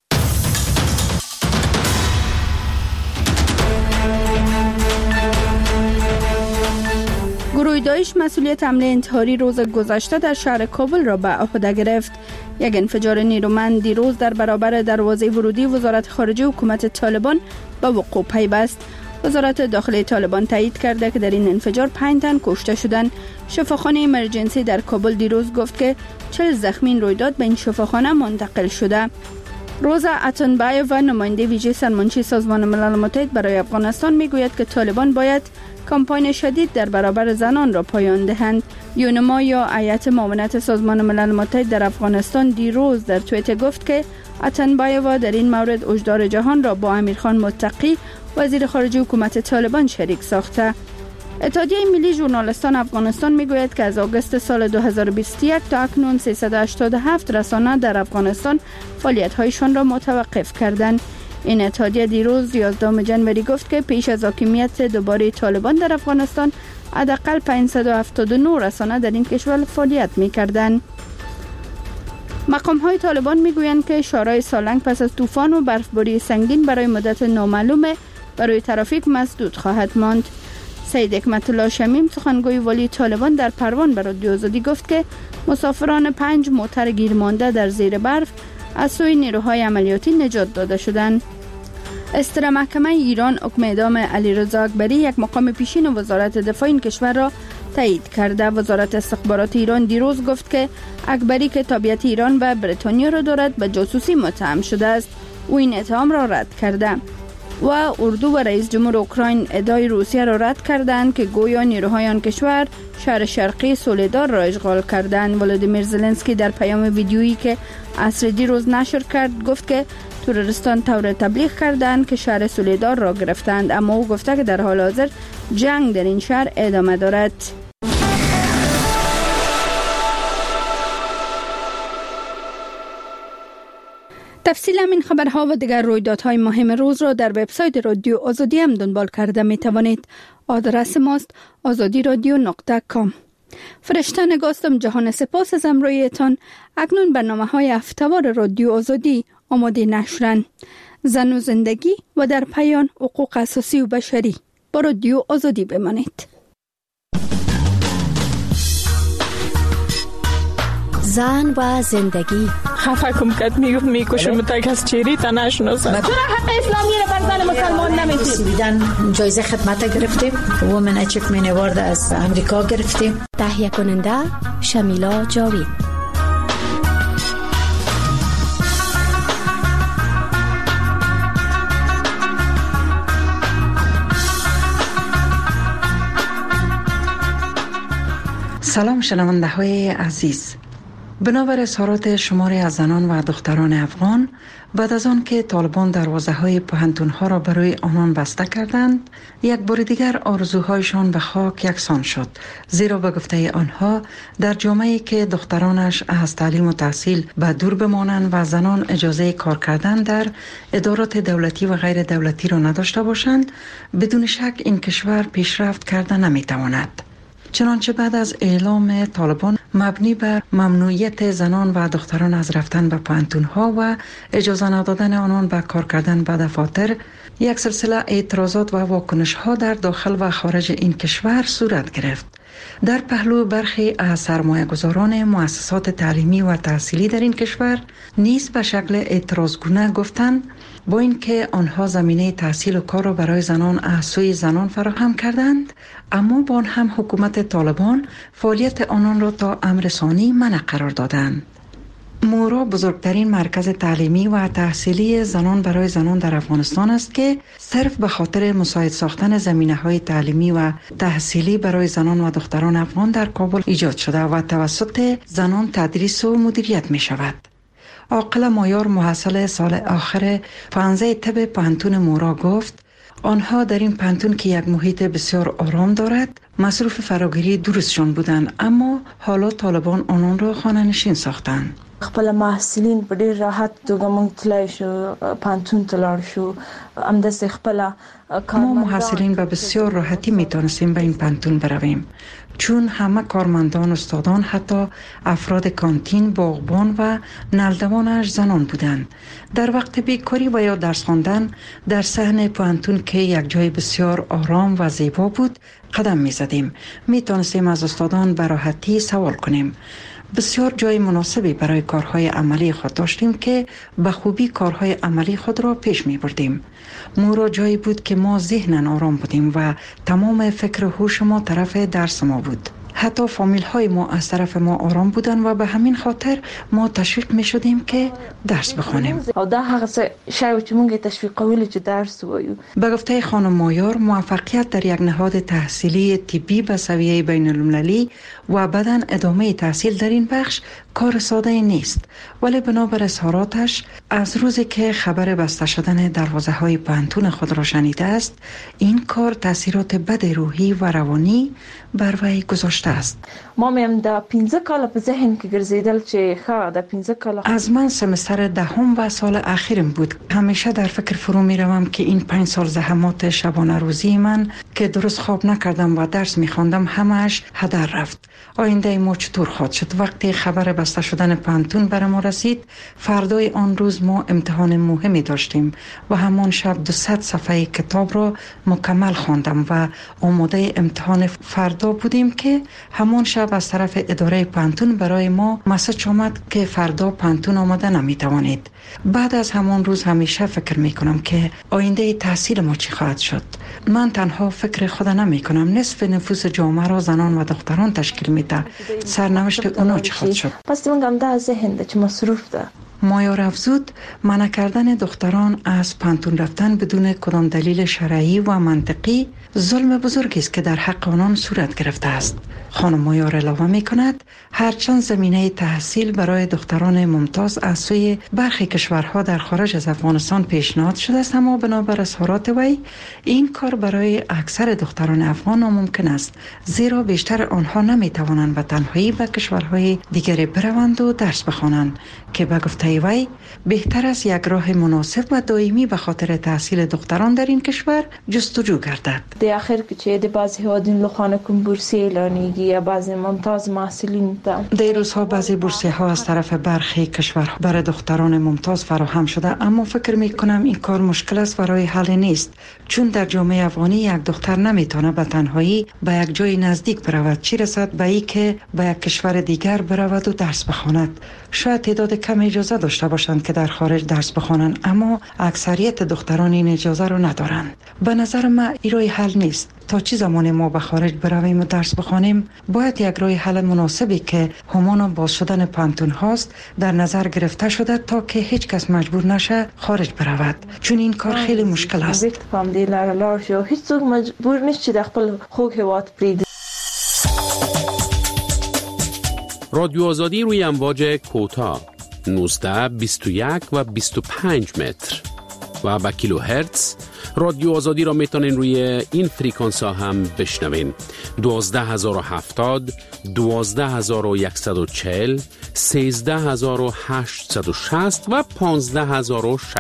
Speaker 1: گروه داعش مسئولیت حمله انتحاری روز گذشته در شهر کابل را به عهده گرفت. یک انفجار نیرومند دیروز در برابر دروازه ورودی وزارت خارجه حکومت طالبان به وقوع پیوست. وزارت داخلی طالبان تایید کرده که در این انفجار 5 تن کشته شدند. شفاخانه امرجنسی در کابل دیروز گفت که 40 زخمی رویداد به این شفاخانه منتقل شده. روزا اتنبایو و نماینده ویژه سرمنشی سازمان ملل متحد برای افغانستان میگوید که طالبان باید کمپاین شدید در برابر زنان را پایان دهند. یونما یا هیئت معاونت سازمان ملل متحد در افغانستان دیروز در توییتر گفت که اتنبایو در این مورد هشدار جهان را با امیرخان متقی وزیر خارجه حکومت طالبان شریک ساخته. اتحادیه ملی ژورنالیستان افغانستان میگوید که از آگوست سال 2021 تا اکنون 387 رسانه در افغانستان فعالیت‌هایشان را متوقف کردند. این اتحادیه دیروز 11 جنوری گفت که پیش از حاکمیت دوباره طالبان در افغانستان حداقل 579 رسانه در این کشور فعالیت می‌کردند. مقام‌های طالبان میگویند که شورای سالنگ پس از طوفان و برفباری سنگین برای مدت نامعلوم برای ترافیک مسدود خواهد ماند. سید حکمت الله شمیم سخنگوی والی طالبان در پروان به رادیو آزادی گفت که مسافران 5 موتر گیر مانده در زیر برف از سوی نیروهای عملیاتی نجات داده شدند. استر محکمه ایران حکم اعدام علیرضا اکبری، یک مقام پیشین وزارت دفاع این کشور را تایید کرده. وزارت استخبارات ایران دیروز گفت که اکبری که تابعیت ایران و بریتانیا را دارد به جاسوسی متهم شده است. او این اتهام را رد کرده و اردو و رئیس جمهور اوکراین ادعای روسیه را رد کردند که گویا نیروهای آن کشور شهر شرقی سولهدار را اشغال کردند. ولادیمیر زلنسکی در پیام ویدیویی که عصر دیروز نشر کرد گفت که تروریستان طور تبلیغ کردند که شهر سولهدار را گرفتند، اما او گفته که در حال حاضر جنگ در این شهر ادامه دارد. تفصیل همین خبرها و دیگر رویدادهای مهم روز را در وبسایت رادیو آزادی هم دنبال کرده می توانید. آدرس ماست azadiradio.com. فرشته نگاستم جهان، سپاس از همراهیتان. اکنون برنامه‌های هفته‌وار رادیو آزادی آماده نشرن. زن و زندگی و در پایان حقوق اساسی و بشری. با رادیو آزادی بمانید.
Speaker 17: زن و زندگی.
Speaker 18: خفه کم کد میکشم تک از چیری تا نشناسم.
Speaker 17: چرا حق اسلامی رو بر زن مسلمان نمیدید؟ بیدن جایزه خدمت گرفتیم. وومن اچیومنت اوارد از امریکا گرفتیم. تهیه کننده شمیلا جاوید.
Speaker 19: سلام شنونده های عزیز. بنابر اظهارات شماری از زنان و دختران افغان بعد از آن که طالبان دروازه‌های پوهنتون‌ها را برای آنان بسته کردند، یک بار دیگر آرزوهایشان به خاک یکسان شد، زیرا به گفته آنها در جامعه‌ای که دخترانش از تعلیم و تحصیل به دور بمانند و زنان اجازه کار کردن در ادارات دولتی و غیر دولتی را نداشته باشند، بدون شک این کشور پیشرفت کرده نمی‌تواند. چنانچه بعد از اعلام طالبان مبنی بر ممنوعیت زنان و دختران از رفتن به پوهنتون‌ها و اجازه ندادن آنان به کار کردن به دفاتر، یک سلسله اعتراضات و واکنش‌ها در داخل و خارج این کشور صورت گرفت. در پهلو برخی از سرمایه‌گذاران مؤسسات تعلیمی و تحصیلی در این کشور نیز به شکل اعتراضگونه گفتند با اینکه آنها زمینه تحصیل و کار را برای زنان از سوی زنان فراهم کردند، اما با آن هم حکومت طالبان فعالیت آنان را تا امر ثانی منع قرار دادند. مورا بزرگترین مرکز تعلیمی و تحصیلی زنان برای زنان در افغانستان است که صرف به خاطر مساعد ساختن زمینه‌های تعلیمی و تحصیلی برای زنان و دختران افغان در کابل ایجاد شده و توسط زنان تدریس و مدیریت می شود. عاقله مایار محصل سال آخر پانزه طب پانتون مورا گفت آنها در این پانتون که یک محیط بسیار آرام دارد مصروف فراگیری درستشان بودند، اما حالا طالبان آنان را خانه‌نشین ساختند.
Speaker 20: خپل محصلین په ډیر راحت توګه مونږ تلای شو، پانتون تلار شو، همداسې خپل
Speaker 19: ما محصلین به بسیار راحتی میتونستیم به این پانتون برویم، چون همه کارمندان، استادان، حتی افراد کانتین، باغبان و نلدوانش زنان بودند. در وقت بیکاری و یا درس خواندن در صحن پانتون که یک جای بسیار آرام و زیبا بود قدم میزدیم، میتونستیم از استادان به راحتی سوال کنیم. بسیار جای مناسبی برای کارهای عملی خود داشتیم که به خوبی کارهای عملی خود را پیش می بردیم. مورا جایی بود که ما ذهناً آرام بودیم و تمام فکر و هوش ما طرف درس ما بود. حتی فامیل های ما از طرف ما آرام بودن و به همین خاطر ما تشویق می شدیم که درس بخوانیم.
Speaker 20: او دا هغه شی چې موږ تشویق کولو چې درس وایو.
Speaker 19: به گفته خانم مایار، موفقیت در یک نهاد تحصیلی طبی به سویه بین المللی و بعداً ادامه تحصیل در این بخش کار ساده نیست، ولی بنابر اظهاراتش از روزی که خبر بسته شدن دروازه‌های پانتون خود را شنیده است، این کار تاثیرات بد روحی و روانی بر وی گذاشته است.
Speaker 20: ما میم دا 15 کال په ذهن کې ګرځیدل چې ښه دا 15 کال
Speaker 19: از من سمستر دهم و سال اخیرم بود. همیشه در فکر فرو می روم که این 5 سال زحمات شبانه روزی من که درست خواب نکردم و درس می خواندم همش هدر رفت. آینده ما چطور خواهد شد؟ وقتی خبر بسته شدن پانتون بر ما رسید، فردای آن روز ما امتحان مهمی داشتیم و همان شب 200 صفحه کتاب را مکمل خواندم و آماده امتحان فردا بودیم که همان شب از طرف اداره پانتون برای ما مسج آمد که فردا پانتون آماده نمی توانید. بعد از همان روز همیشه فکر می کنم که آینده تحصیل ما چی خواهد شد. من تنها فکر خود نمی کنم، نصف نفوس جامعه را زنان و دختران تشکیل میده. سرنوشت اونا چی خواهد شد؟
Speaker 20: پس من هم ده ذهن ده چې مصروف ده.
Speaker 19: مایار افزود منع کردن دختران از پانتون رفتن بدون کدام دلیل شرعی و منطقی ظلم بزرگی است که در حق آنان صورت گرفته است. خانم مایار علاوه می کند هرچند زمینه تحصیل برای دختران ممتاز از سوی برخی کشورها در خارج از افغانستان پیشنهاد شده است، اما بنابر اظهارات وی این کار برای اکثر دختران افغان ناممکن است، زیرا بیشتر آنها نمی توانند به تنهایی به کشورهای دیگری بروند و درس بخوانند که به گفته وی بهتر است یک راه مناسب و دائمی به خاطر تحصیل دختران در این کشور جستجو گردد.
Speaker 20: در آخر که د بعضی هیوادونو لخوا کوم بورسیه اعلانیږي یا بعضی ممتاز محصلین ته
Speaker 19: در روزها بعضی بورسیه ها از طرف برخی کشورها برای دختران ممتاز فراهم شده، اما فکر می کنم این کار مشکل است و راه حل نیست، چون در جامعه افغانی یک دختر نمیتونه به تنهایی به یک جای نزدیک برود، چی رسد به این که به یک کشور دیگر برود و درس بخواند. شاید تعداد کم اجازه داشته باشند که در خارج درس بخوانند، اما اکثریت دختران این اجازه رو ندارند. به نظر من این راه حل نیست. تا چه زمان ما به خارج برویم و درس بخوانیم، باید یک راه حل مناسبی که همان باز شدن پانتون هاست در نظر گرفته شده تا که هیچ کس مجبور نشه خارج برود، چون این کار خیلی مشکل است.
Speaker 20: هیچ څوک مجبور نیست چې د خپل خوږ هیواد پریږدي.
Speaker 8: رادیو آزادی روی امواج کوتاه 19 21 و 25 متر و با کیلو هرتز. رادیو آزادی را میتونین روی این فریکانس ها هم بشنوین: 12070 12140 13860 و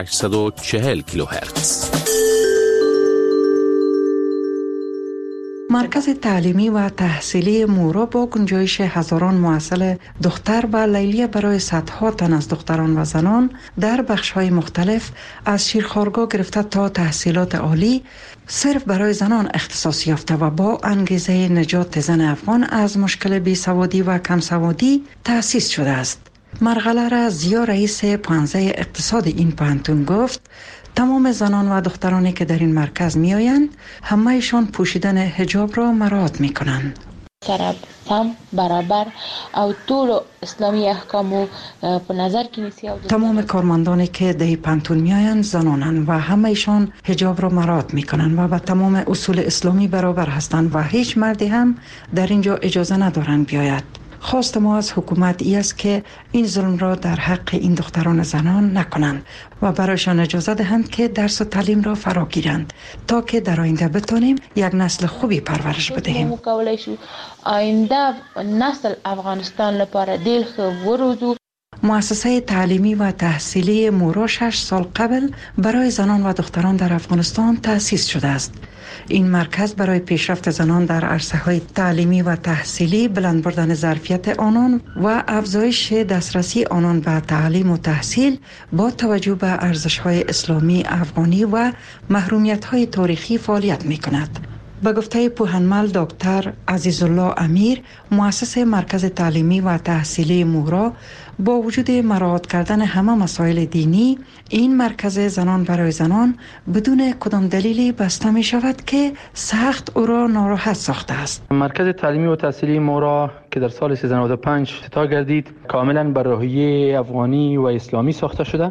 Speaker 8: 15640 کیلو هرتز.
Speaker 19: مرکز تعلیمی و تحصیلی مورا با گنجایش هزاران معسل دختر و لیلیه برای صدها تن از دختران و زنان در بخش‌های مختلف از شیرخوارگاه گرفته تا تحصیلات عالی صرف برای زنان اختصاص یافته و با انگیزه نجات زن افغان از مشکل بیسوادی و کمسوادی تأسیس شده است. مرغله را زیا رئیس پانزه اقتصاد این پانتون گفت تمام زنان و دخترانی که در این مرکز می آیند همه‌شان پوشیدن حجاب را مراعات می کنند.
Speaker 21: سم برابر او ټول اسلامی احکامو په نظر کې نیسي.
Speaker 19: تمام کارمندانی که در پانتون می آیند زنانند و همه‌شان حجاب را مراعات می کنند و به تمام اصول اسلامی برابر هستند و هیچ مردی هم در اینجا اجازه ندارند بیاید. خواست ما از حکومت ای است که این ظلم را در حق این دختران زنان نکنند و برایشان اجازه دهند که درس و تعلیم را فرا گیرند تا که در آینده بتانیم یک نسل خوبی پرورش بدهیم.
Speaker 21: آینده نسل افغانستان لپاره دیل خو وروزو.
Speaker 19: مؤسسه تعلیمی و تحصیلی مورا 6 سال قبل برای زنان و دختران در افغانستان تأسیس شده است. این مرکز برای پیشرفت زنان در عرصه‌های تعلیمی و تحصیلی، بلند بردن ظرفیت آنان و افزایش دسترسی آنان به تعلیم و تحصیل با توجه به ارزش‌های اسلامی افغانی و محرومیت‌های تاریخی فعالیت می‌کند. به گفته پوهنمل دکتر عزیزالله امیر، مؤسس مرکز تعلیمی و تحصیلی مورا، با وجود مراعات کردن همه مسائل دینی، این مرکز زنان برای زنان بدون کدام دلیلی بسته می شود که سخت او را ناراحت ساخته است.
Speaker 22: مرکز تعلیمی و تحصیلی مورا که در سال 1395 افتتاح گردید، کاملا بر روحیه افغانی و اسلامی ساخته شده.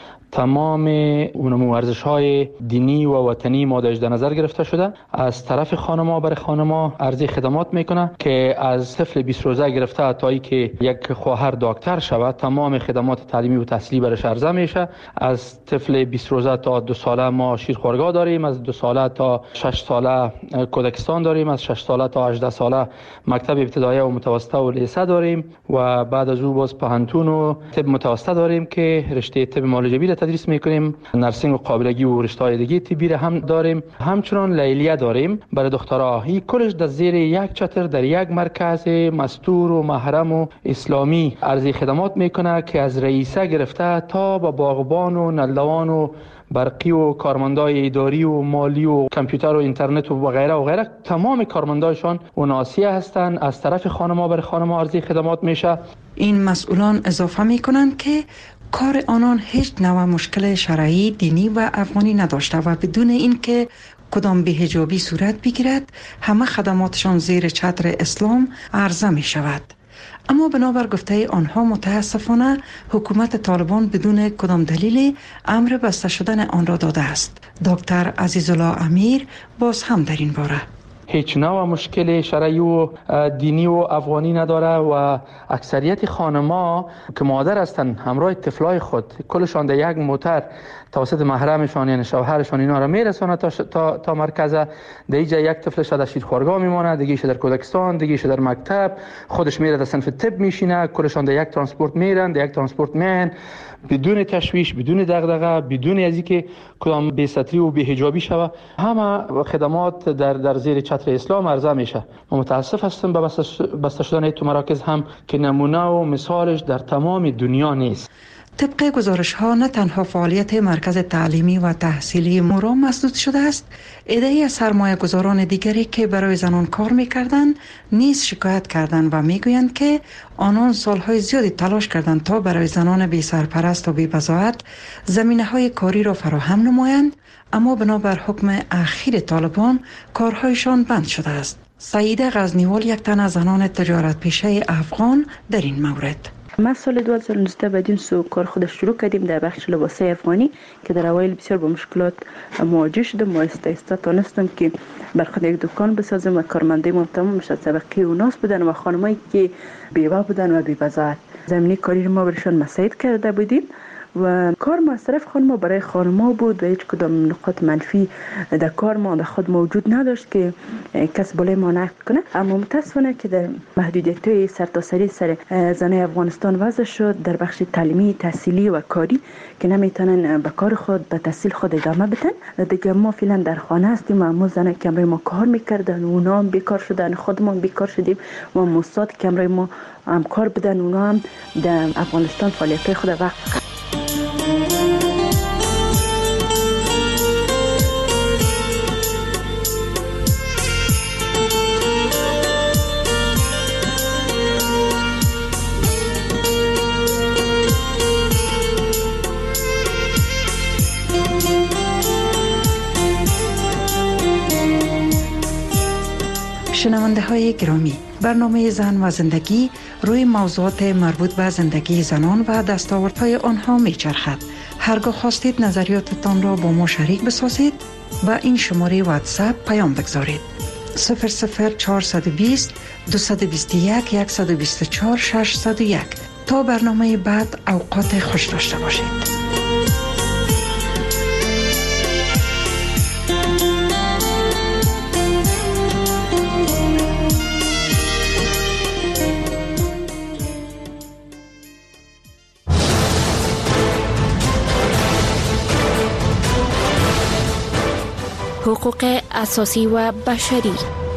Speaker 22: تمام اون ارزش‌های دینی و وطنی ماده‌اش در نظر گرفته شده. از طرف خانم‌ها برای خانم‌ها عرضه خدمات میکنه که از طفل 20 روزه گرفته تا اینکه یک خواهر دکتر شود، تمام خدمات تعلیمی و تحصیلی برش عرضه میشه. از طفل 20 روزه تا 2 ساله ما شیرخوارگاه داریم، از 2 ساله تا 6 ساله کودکستان داریم، از 6 ساله تا 18 ساله مکتب ابتدایی و متوسطه و لیسه داریم و بعد از او باز پهنتون و طب متوسطه داریم که رشته طب معالجه تدریس میکنیم. نرسینگ و قابلگی و رشته‌های دیگه طبی هم داریم. همچنان لیلیه داریم برای دخترها. این کلش در زیر یک چتر در یک مرکز مستور و محرم و اسلامی عرضه خدمات میکنه که از رئیسه گرفته تا با باغبان و نلوان و برقی و کارمندای اداری و مالی و کامپیوتر و اینترنت و غیره و غیره، تمام کارمندایشان و ناسیه هستند. از طرف خانم‌ها برای خانم‌ها عرضه خدمات میشه.
Speaker 19: این مسئولان اضافه میکنند که کار آنان هیچ نوع مشکل شرعی، دینی و افغانی نداشته و بدون اینکه کدام بی‌حجابی صورت بگیرد همه خدماتشان زیر چتر اسلام عرضه می شود. اما بنابر گفته آنها متاسفانه حکومت طالبان بدون کدام دلیلی امر بسته شدن آن را داده است. دکتر عزیزالله امیر باز هم در این باره
Speaker 22: هیچ نوع مشکل شرعی و دینی و افغانی نداره و اکثریت خانم‌ها که مادر هستند همراه طفلای خود کلشان در یک موتر توسط محرمشان یعنی شوهرشان اینا را میرسونه تا مرکز. در اینجا یک طفلش در شیرخوارگاه میمونه، دیگه‌اش در کودکستان، دیگه‌اش در مکتب، خودش میره در صنف طب میشینه، کلشان در یک ترانسپورت میرن، در یک ترانسپورت میان بدون تشویش، بدون دغدغه، بدون از اینکه کدام بی‌ستری و بی‌حجابی شوه. همه خدمات در زیر چتر اسلام عرضه میشه. ما متاسف هستیم به بسته شدن تو مراکز هم که نمونه و مثالش در تمام دنیا نیست.
Speaker 19: طبق گزارش ها نه تنها فعالیت مرکز تعلیمی و تحصیلی مورا مسدود شده است، عده‌ای از سرمایه گذاران دیگری که برای زنان کار میکردند نیز شکایت کردند و میگویند که آنان سالهای زیادی تلاش کردند تا برای زنان بی سرپرست و بی بضاعت زمینه‌های کاری را فراهم نمایند، اما بنابر حکم اخیر طالبان کارهایشان بند شده است. سعیده غزنیوال یک تن از زنان تجارت پیشه افغان در این مورد:
Speaker 23: ما سال 2019 بدیم کار خود شروع کردیم در بخش لباسای افغانی که در اوایل بسیار با مشکلات مواجه شدم و آهسته تانستم که بر خود یک دکان بسازم و کارمندای ما تمامش از طبقه اوناس بودن و خانمایی که بیوه بودن و بی بضاعت. زمینه کاری رو ما برشان مساعد کرده بودیم و کار مصرف خانم برای خانم‌ها بود و هیچ کدام نقاط منفی در کار ما در خود موجود نداشت که کس بالای ما نقد کنه. اما متاسفانه که در محدودیت‌های سرتاسری سر زنای افغانستان وضع شد در بخش تعلیمی، تحصیلی و کاری که نمیتونن به کار خود، به تحصیل خود ادامه بدن. دیگه ما فعلا در خانه هستیم و همون زنای که همراه ما کار میکردن اونا هم بیکار شدن، خودمون بیکار شدیم و مستاد که همراه ما هم کار بدن اونا هم در افغانستان فعالیت‌های خود وقف کردن.
Speaker 19: شنونده های گرامی، برنامه زن و زندگی روی موضوعات مربوط به زندگی زنان و دستاوردهای آنها می چرخد. هرگاه خواستید نظریاتتان را با ما شریک بسازید با این شماره واتساپ پیام بگذارید: 00420 221 124 601. تا برنامه بعد اوقات خوش داشته باشید.
Speaker 2: حقوق اساسی و بشری.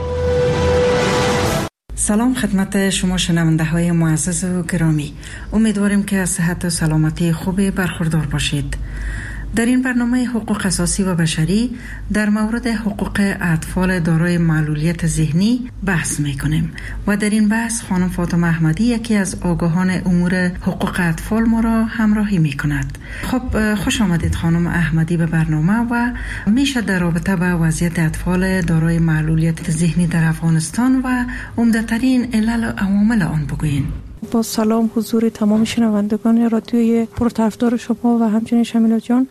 Speaker 19: سلام خدمت شما شنونده های معزز و گرامی. امیدواریم که از صحت و سلامتی خوبی برخوردار باشید. در این برنامه حقوق اساسی و بشری در مورد حقوق اطفال دارای معلولیت ذهنی بحث میکنیم و در این بحث خانم فاطمه احمدی یکی از آگاهان امور حقوق اطفال ما را همراهی میکند. خب خوش آمدید خانم احمدی به برنامه و میشه در رابطه با وضعیت اطفال دارای معلولیت ذهنی در افغانستان و عمده‌ترین علل و عوامل آن بگویید؟
Speaker 3: با سلام حضور تمام شنوندگان رادیوی پرطرفدار شما و همچنین شمیلا جان،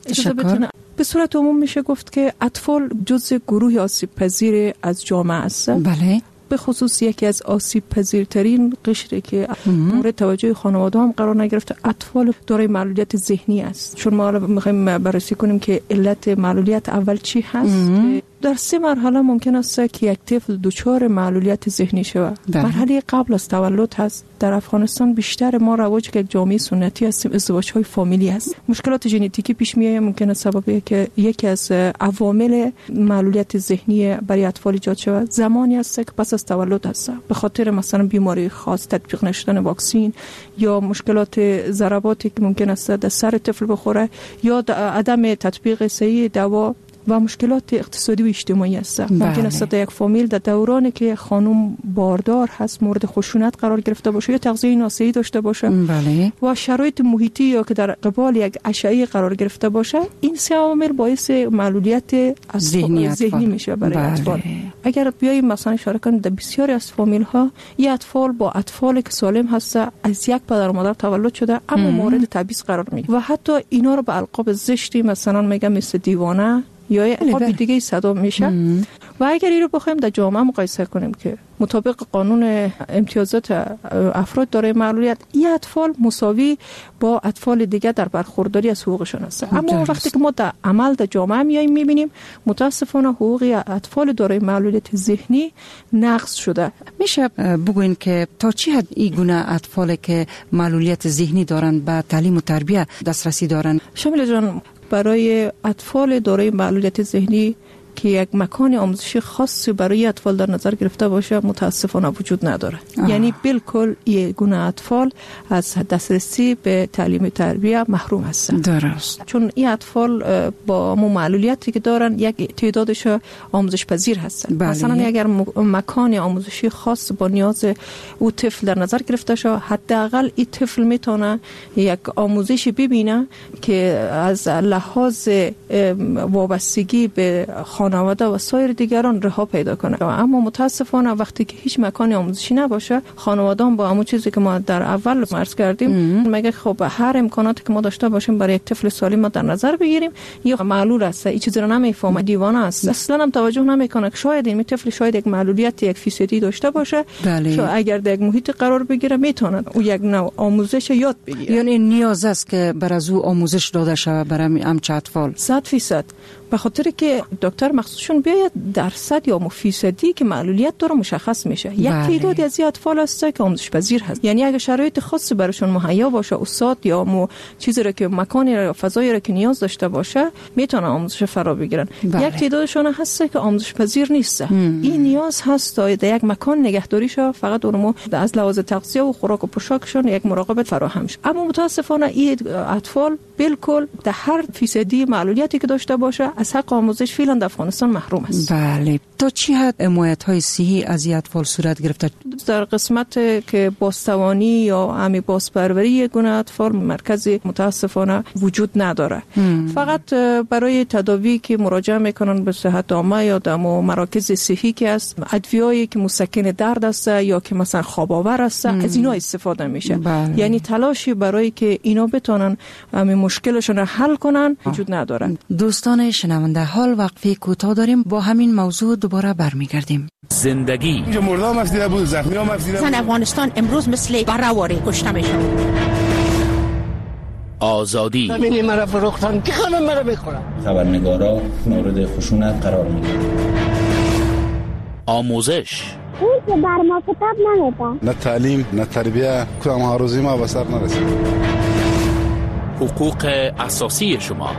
Speaker 3: به صورت عموم میشه گفت که اطفال جزء گروه آسیب پذیر از جامعه است.
Speaker 19: بله.
Speaker 3: به خصوص یکی از آسیب پذیرترین قشری که مورد توجه خانواده هم قرار نگرفته اطفال دارای معلولیت ذهنی است. چون ما میخوایم بررسی کنیم که علت معلولیت اول چی هست. در 3 مرحله ممکن است که یک طفل دچار معلولیت ذهنی شود. مرحله قبل از تولد هست. در افغانستان بیشتر ما رواج که یک جامعه سنتی هستیم ازدواج‌های فامیلی است. مشکلات ژنتیکی پیش میاد، ممکن است سبب که یکی از عوامل معلولیت ذهنی برای اطفال ایجاد شود زمانی است که پس از تولد هست، به خاطر مثلا بیماری خاص، تطبیق نشدن واکسن یا مشکلات ضرباتی که ممکن است در سر طفل بخوره یا عدم تطبیق صحیح دوا و مشکلات اقتصادی و اجتماعی است. ممکن است در یک فامیل در دورانی که خانم باردار هست مورد خشونت قرار گرفته باشه یا تغذیه ناصحی داشته باشه و شرایط محیطی یا که در قبال یک اشعه قرار گرفته باشه، این 3 عامل باعث معلولیت ذهنی میشه برای اطفال. اگر بیایم مثلا اشاره کنیم در بسیاری از فامیل ها این اطفال با اطفالی که سالم هست از یک پدر و مادر تولد شده اما مورد تبعیض قرار میگیره و حتی اینا رو به القاب زشتی مثلا میگم مثل دیوانه یا القاب دیگه صدا میشه. و اگر این رو بخوایم در جامعه مقایسه کنیم که مطابق قانون امتیازات افراد دارای معلولیت این اطفال مساوی با اطفال دیگه در برخورداری از حقوقشون هست. اما وقتی که ما در عمل در جامعه میایم میبینیم متاسفانه حقوق اطفال دارای معلولیت ذهنی نقض شده.
Speaker 19: میشه بگوین که تا چه حد این گونه اطفال که معلولیت ذهنی دارن به تعلیم و تربیت دسترسی دارن؟
Speaker 3: شامل جان، برای اطفال دارای معلولیت ذهنی که یک مکان آموزشی خاصی برای اطفال در نظر گرفته باشه متاسفانه وجود نداره. یعنی بالکل این گونه اطفال از دسترسی به تعلیم و تربیت محروم هستند.
Speaker 19: درست.
Speaker 3: چون این اطفال با معلولیتی که دارن یک تعدادش آموزش پذیر هستند. مثلا اگر مکان آموزشی خاص با نیاز او طفل در نظر گرفته شه، حداقل این طفل میتونه یک آموزشی ببینه که از لحاظ وابستگی به خانواده و سایر دیگران رها پیدا کنه. اما متاسفانه وقتی که هیچ مکان آموزشی نباشه، خانواده‌ها با همون چیزی که ما در اول عرض کردیم میگه خب هر امکاناتی که ما داشته باشیم برای یک طفل سالم ما در نظر بگیریم، یا معلول است، این چیزی رو نمیفهمه، دیوانه است، اصلا هم توجه نمیکنه که شاید این طفل شاید یک معلولیت 1% داشته باشه. شاید اگر در یک محیط قرار بگیره میتونه او یک نوع آموزش یاد بگیره.
Speaker 19: یعنی نیاز است که بر از او آموزش داده شود برای همچه اطفال.
Speaker 3: 100%. به خاطر که دکتر مخصوصشون بیاید درصد یا فیصدی که معلولیت داره مشخص میشه. یک تعدادی از اطفال هست که آموزش پذیر هست، یعنی اگه شرایط خاصی براشون مهیا باشه، استاد یا چیزی رو که مکانی یا فضایی رو که نیاز داشته باشه، میتونن آموزش فرا بگیرن. یک تعدادشون هست که آموزش پذیر نیست. این نیاز هست تا در یک مکان نگهداری شه، فقط اونمو از لحاظ تغذیه و خوراک و پوشاکشون یک مراقبت فراهم شه. اما متاسفانه این اطفال بالکل در هر فیصدی معلولیتی که داشته باشه از حق آموزش فعلا در افغانستان محروم است.
Speaker 19: بله. تا چی حد حمایت‌های صحی از این اطفال صورت گرفته؟
Speaker 3: در قسمت که بازتوانی یا همی بازپروری گونه اطفال مرکزی متاسفانه وجود نداره. فقط برای تداوی که مراجعه میکنن به صحت عامه یا در مراکز صحی که است، ادویه‌ای که مسکن درد است یا که مثلا خواب آور است، از اینا استفاده میشه. یعنی تلاشی برای که اینا بتونن همین مشکلشون رو حل کنن وجود نداره.
Speaker 19: دوستان شنونده، حال وقفه کوتاه داریم، با همین موضوع دوباره برمیگردیم.
Speaker 4: زندگی اینجا مردم مفسیده بود، زخمی ها مفسیده بود. افغانستان امروز مثل برآوری کشته میشه. آزادی
Speaker 7: همین مرا فروختن که خانم مرا بخورن.
Speaker 4: خبرنگارا مورد خشونت قرار میگیرن. آموزش
Speaker 9: اون که بر ما کتاب نمیده،
Speaker 24: نه تعلیم نه تربیه، کدام ها روزی ما به سر نرسید.
Speaker 4: حقوق اساسی شما.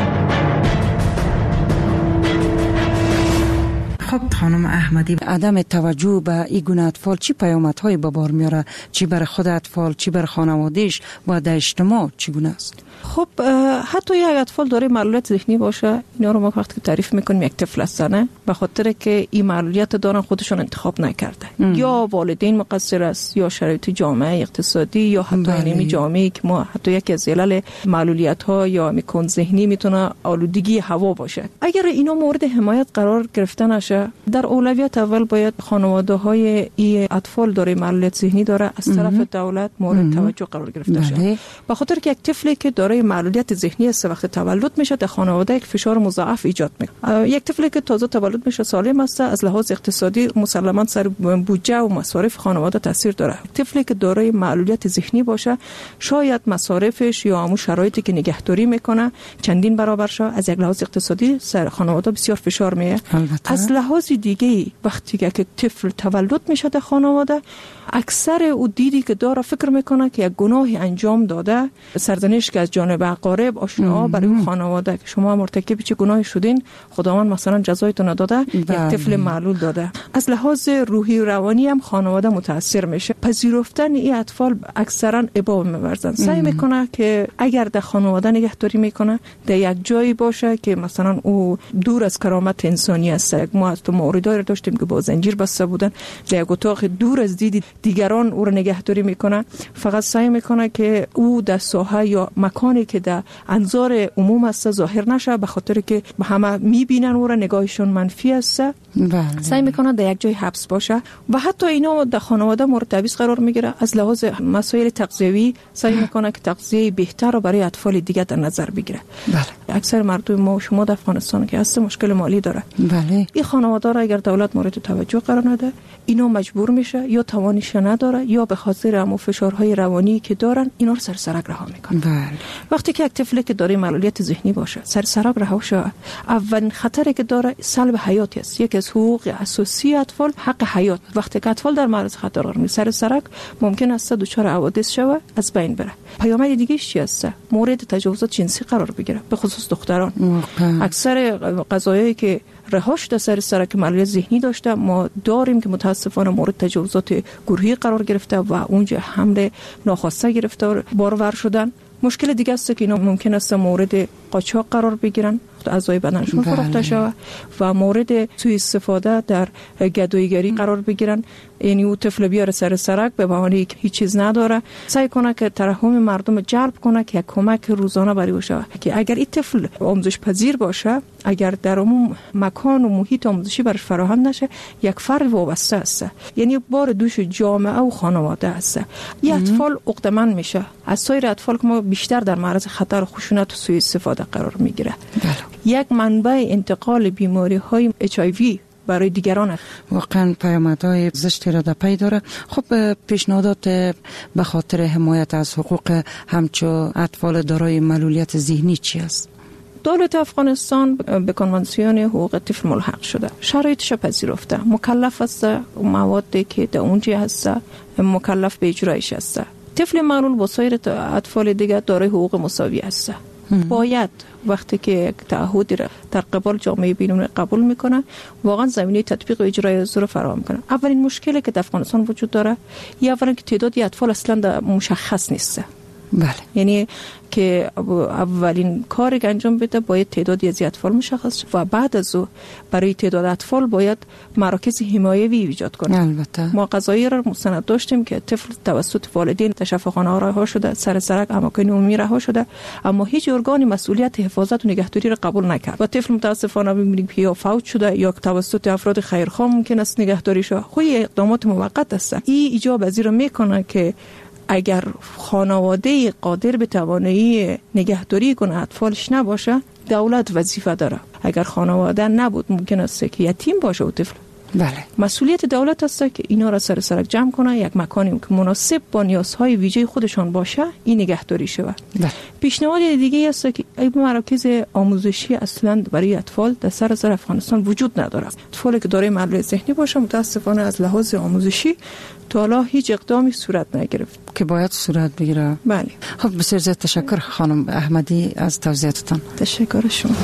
Speaker 19: خب خانم احمدی، عدم توجه به این گونه اطفال چی پیامدهای به بار میاره؟ چی برای خود اطفال، چی برای خانواده‌اش و در اجتماع چگونه است؟
Speaker 3: خب حتی یک اطفال داره معلولیت ذهنی باشه، اینا رو ما وقتی تعریف میکنیم یک طفل هستن، به خاطر که این معلولیت دارن خودشون انتخاب نکرده. یا والدین مقصر است، یا شرایط جامعه اقتصادی، یا حتی علمی جامعه که ما حتی یکی از علل معلولیت ها یا میکن ذهنی میتونه آلودگی هوا باشه. اگر اینا مورد حمایت قرار گرفته نشه، در اولویت اول باید خانواده های این اطفال داره معلولیت ذهنی داره از طرف دولت مورد توجه قرار گرفته شه. به خاطر که یک طفلی که داره معلولیت ذهنی است وقتی تولد میشه در خانواده یک فشار مضاعف ایجاد میکنه. یک طفلی که تازه تولد میشه سالم است، از لحاظ اقتصادی مسلماً سر بودجه و مصارف خانواده تاثیر داره. طفلی که دارای معلولیت ذهنی باشه، شاید مصارفش یا همون شرایطی که نگهداری میکنه چندین برابر شه. از یک لحاظ اقتصادی سر خانواده بسیار فشار میه. از لحاظ دیگه وقتی که طفل تولد میشه در خانواده، اکثر او دیدی که داره فکر میکنه که یک گناهی انجام داده، سرزنش که از جانب اقارب آشنا برای خانواده که شما مرتکب چه گناهی شدین، خداوند مثلا جزایتون داده، یک طفل معلول داده. از لحاظ روحی و روانی هم خانواده متاثر میشه. پذیرفتن این اطفال اکثرا ابا می‌ورزن. سعی میکنه که اگر در خانواده نگهداری میکنه، در یک جایی باشه که مثلا او دور از کرامت انسانی است. ما از تو موردی داشتیم که با زنجیر بسته بودن، در یک اتاق دور از دید دیگران او رو نگهداری میکنه. فقط سعی میکنه که او در ساحه یا مکانی که در انظار عموم است ظاهر نشه، به خاطر که همه میبینن او رو، نگاهشون منفی است. سعی میکنه در یک جای حبس باشه و حتی اینا در خانواده مورد تبعیض قرار میگیره. از لحاظ مسائل تغذیوی سعی میکنه که تغذیه بهتر رو برای اطفال دیگه در نظر بگیره. اکثر مردم ما و شما در افغانستان که هست مشکل مالی داره. این خانواده را اگر دولت مورد توجه قرار نده، اینا مجبور میشه یا توانش نداره یا به خاطر همون فشارهای روانی که دارن اینا رو سرسرک رها میکنن. وقتی که یک طفلی که داره معلولیت ذهنی باشه سرسرک رها شه، اولین خطری که داره سلب حیاتی است. یکی از حقوق اساسی اطفال حق حیات. وقتی که اطفال در معرض خطر قرار میگیره، سرسرک ممکن است دچار حوادث شوه، از بین بره. پیامد دیگه چی است؟ مورد تجاوزات جنسی قرار بگیره، به خصوص دختران. اکثر قضایایی که رهاش در سرک معلولیت ذهنی داشته ما داریم که متاسفانه مورد تجاوزات گروهی قرار گرفته و اونجا حمله ناخواسته گرفتار بارور شدن. مشکل دیگه است که اینا ممکن است مورد قاچاق قرار بگیرن، اعضای بدنشون فروخته شود و مورد سوء استفاده در گداییگری قرار بگیرن. یعنی او طفل بیاره سر سرک به بهانه که هیچ چیز نداره، سعی کنه که ترحم مردم جلب کنه که یک کمک روزانه برای او شود. که اگر این طفل آموزش پذیر باشه، اگر در عموم مکان و محیط آموزشی برش فراهم نشه، یک فرد وابسته است، یعنی بار دوش جامعه و خانواده است. این اطفال عقده‌مند میشه، از سایر اطفال که ما بیشتر در معرض خطر خشونت و سوء استفاده قرار میگیره. یک منبع انتقال بیماری های HIV برای دیگران.
Speaker 19: واقعا پیامدهای زشتی را در پی داره. خب پیشنهادات به خاطر حمایت از حقوق همچو اطفال دارای معلولیت ذهنی چی است؟
Speaker 3: دولت افغانستان به کنوانسیون حقوق طفل ملحق شده، شرایطش پذیرفته، مکلف است موادی که در اونجا هست مکلف به اجرایش است. طفل معلول با سایر اطفال دیگر دارای حقوق مساوی است. باید وقتی که یک تعهدی را در قبال جامعه بین‌المللی قبول میکنه، واقعا زمینه تطبیق و اجرای از رو فراهم کنه. اولین مشکلی که در افغانستان وجود داره، اولا که تعدادی اطفال اصلا مشخص نیست.
Speaker 19: بله.
Speaker 3: یعنی که اولین کاری که انجام بده باید تعدادی از اطفال مشخص شد و بعد از او برای تعداد اطفال باید مراکز حمایوی ایجاد کنه.
Speaker 19: البته
Speaker 3: ما قضایی را مستند داشتیم که طفل توسط والدین تشفاخانه رها شده، سر سرک اماکن عمومی رها شده، اما هیچ ارگانی مسئولیت حفاظت و نگهداری را قبول نکرد و طفل متاسفانه می‌بینیم که یا فوت شده یا توسط افراد خیرخواه ممکن است نگهداری شه. خب اقدامات موقت است. این ایجاب از این میکنه که اگر خانواده قادر به توانایی نگهداری کنه اطفالش نباشه، دولت وظیفه داره. اگر خانواده نبود ممکن است که یتیم باشه و طفل.
Speaker 19: بله.
Speaker 3: مسئولیت دولت است که اینا را سر سرک جمع کنه، یک مکانی که مناسب با نیازهای ویژه خودشان باشه این نگهداری شود.
Speaker 19: بله.
Speaker 3: پیشنهاد دیگه است که این مراکز آموزشی اصلا برای اطفال در سراسر افغانستان وجود نداره. اطفالی که دارای معلولیت ذهنی باشه متاسفانه از لحاظ آموزشی تا حالا هیچ اقدامی صورت نگرفت
Speaker 19: که باید صورت بگیره.
Speaker 3: بله.
Speaker 19: خب بسیار زیاد تشکر خانم احمدی از توضیحاتتان.
Speaker 3: تشکر شما.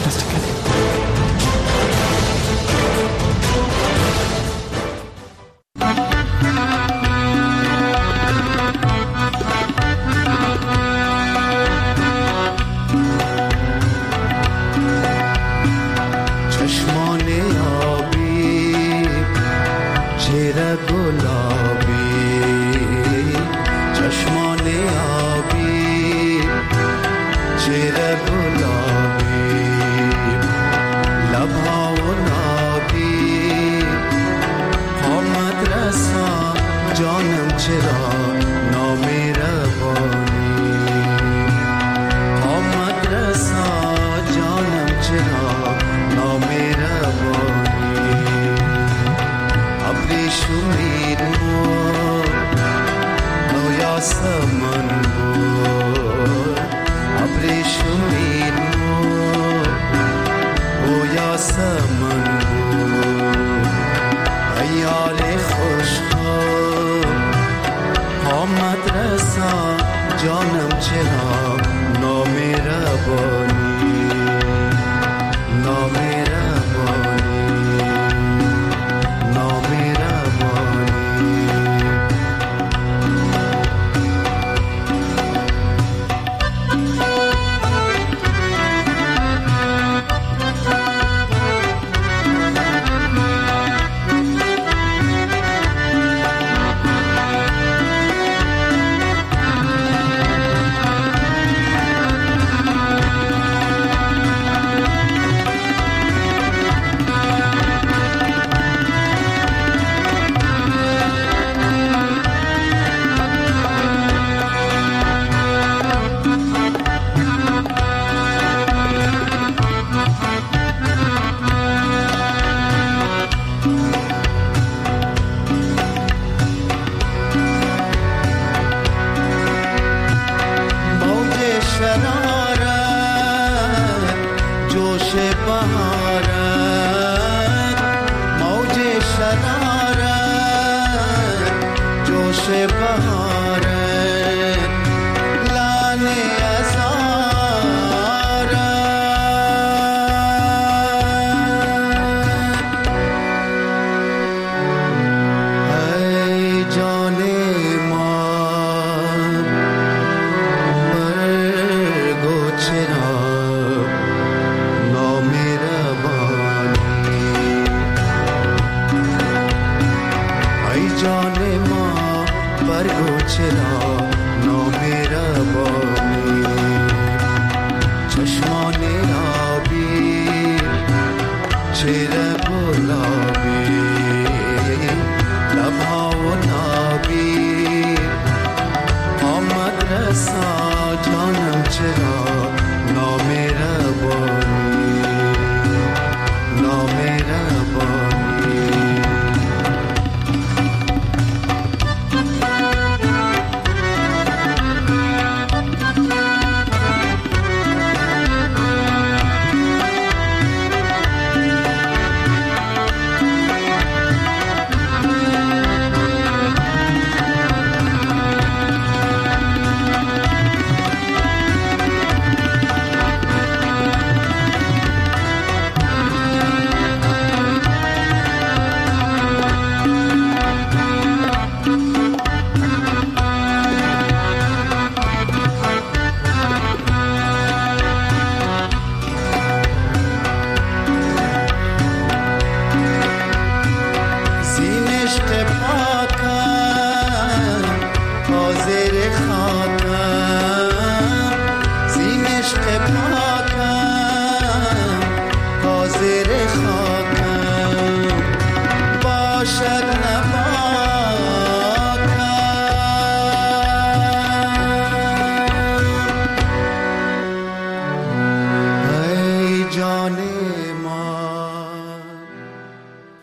Speaker 6: چرا نامهربانی چشمان آبی چهره گلابی لبها و نابی آمد رسا جانم چرا نامهربانی نامهربانی شد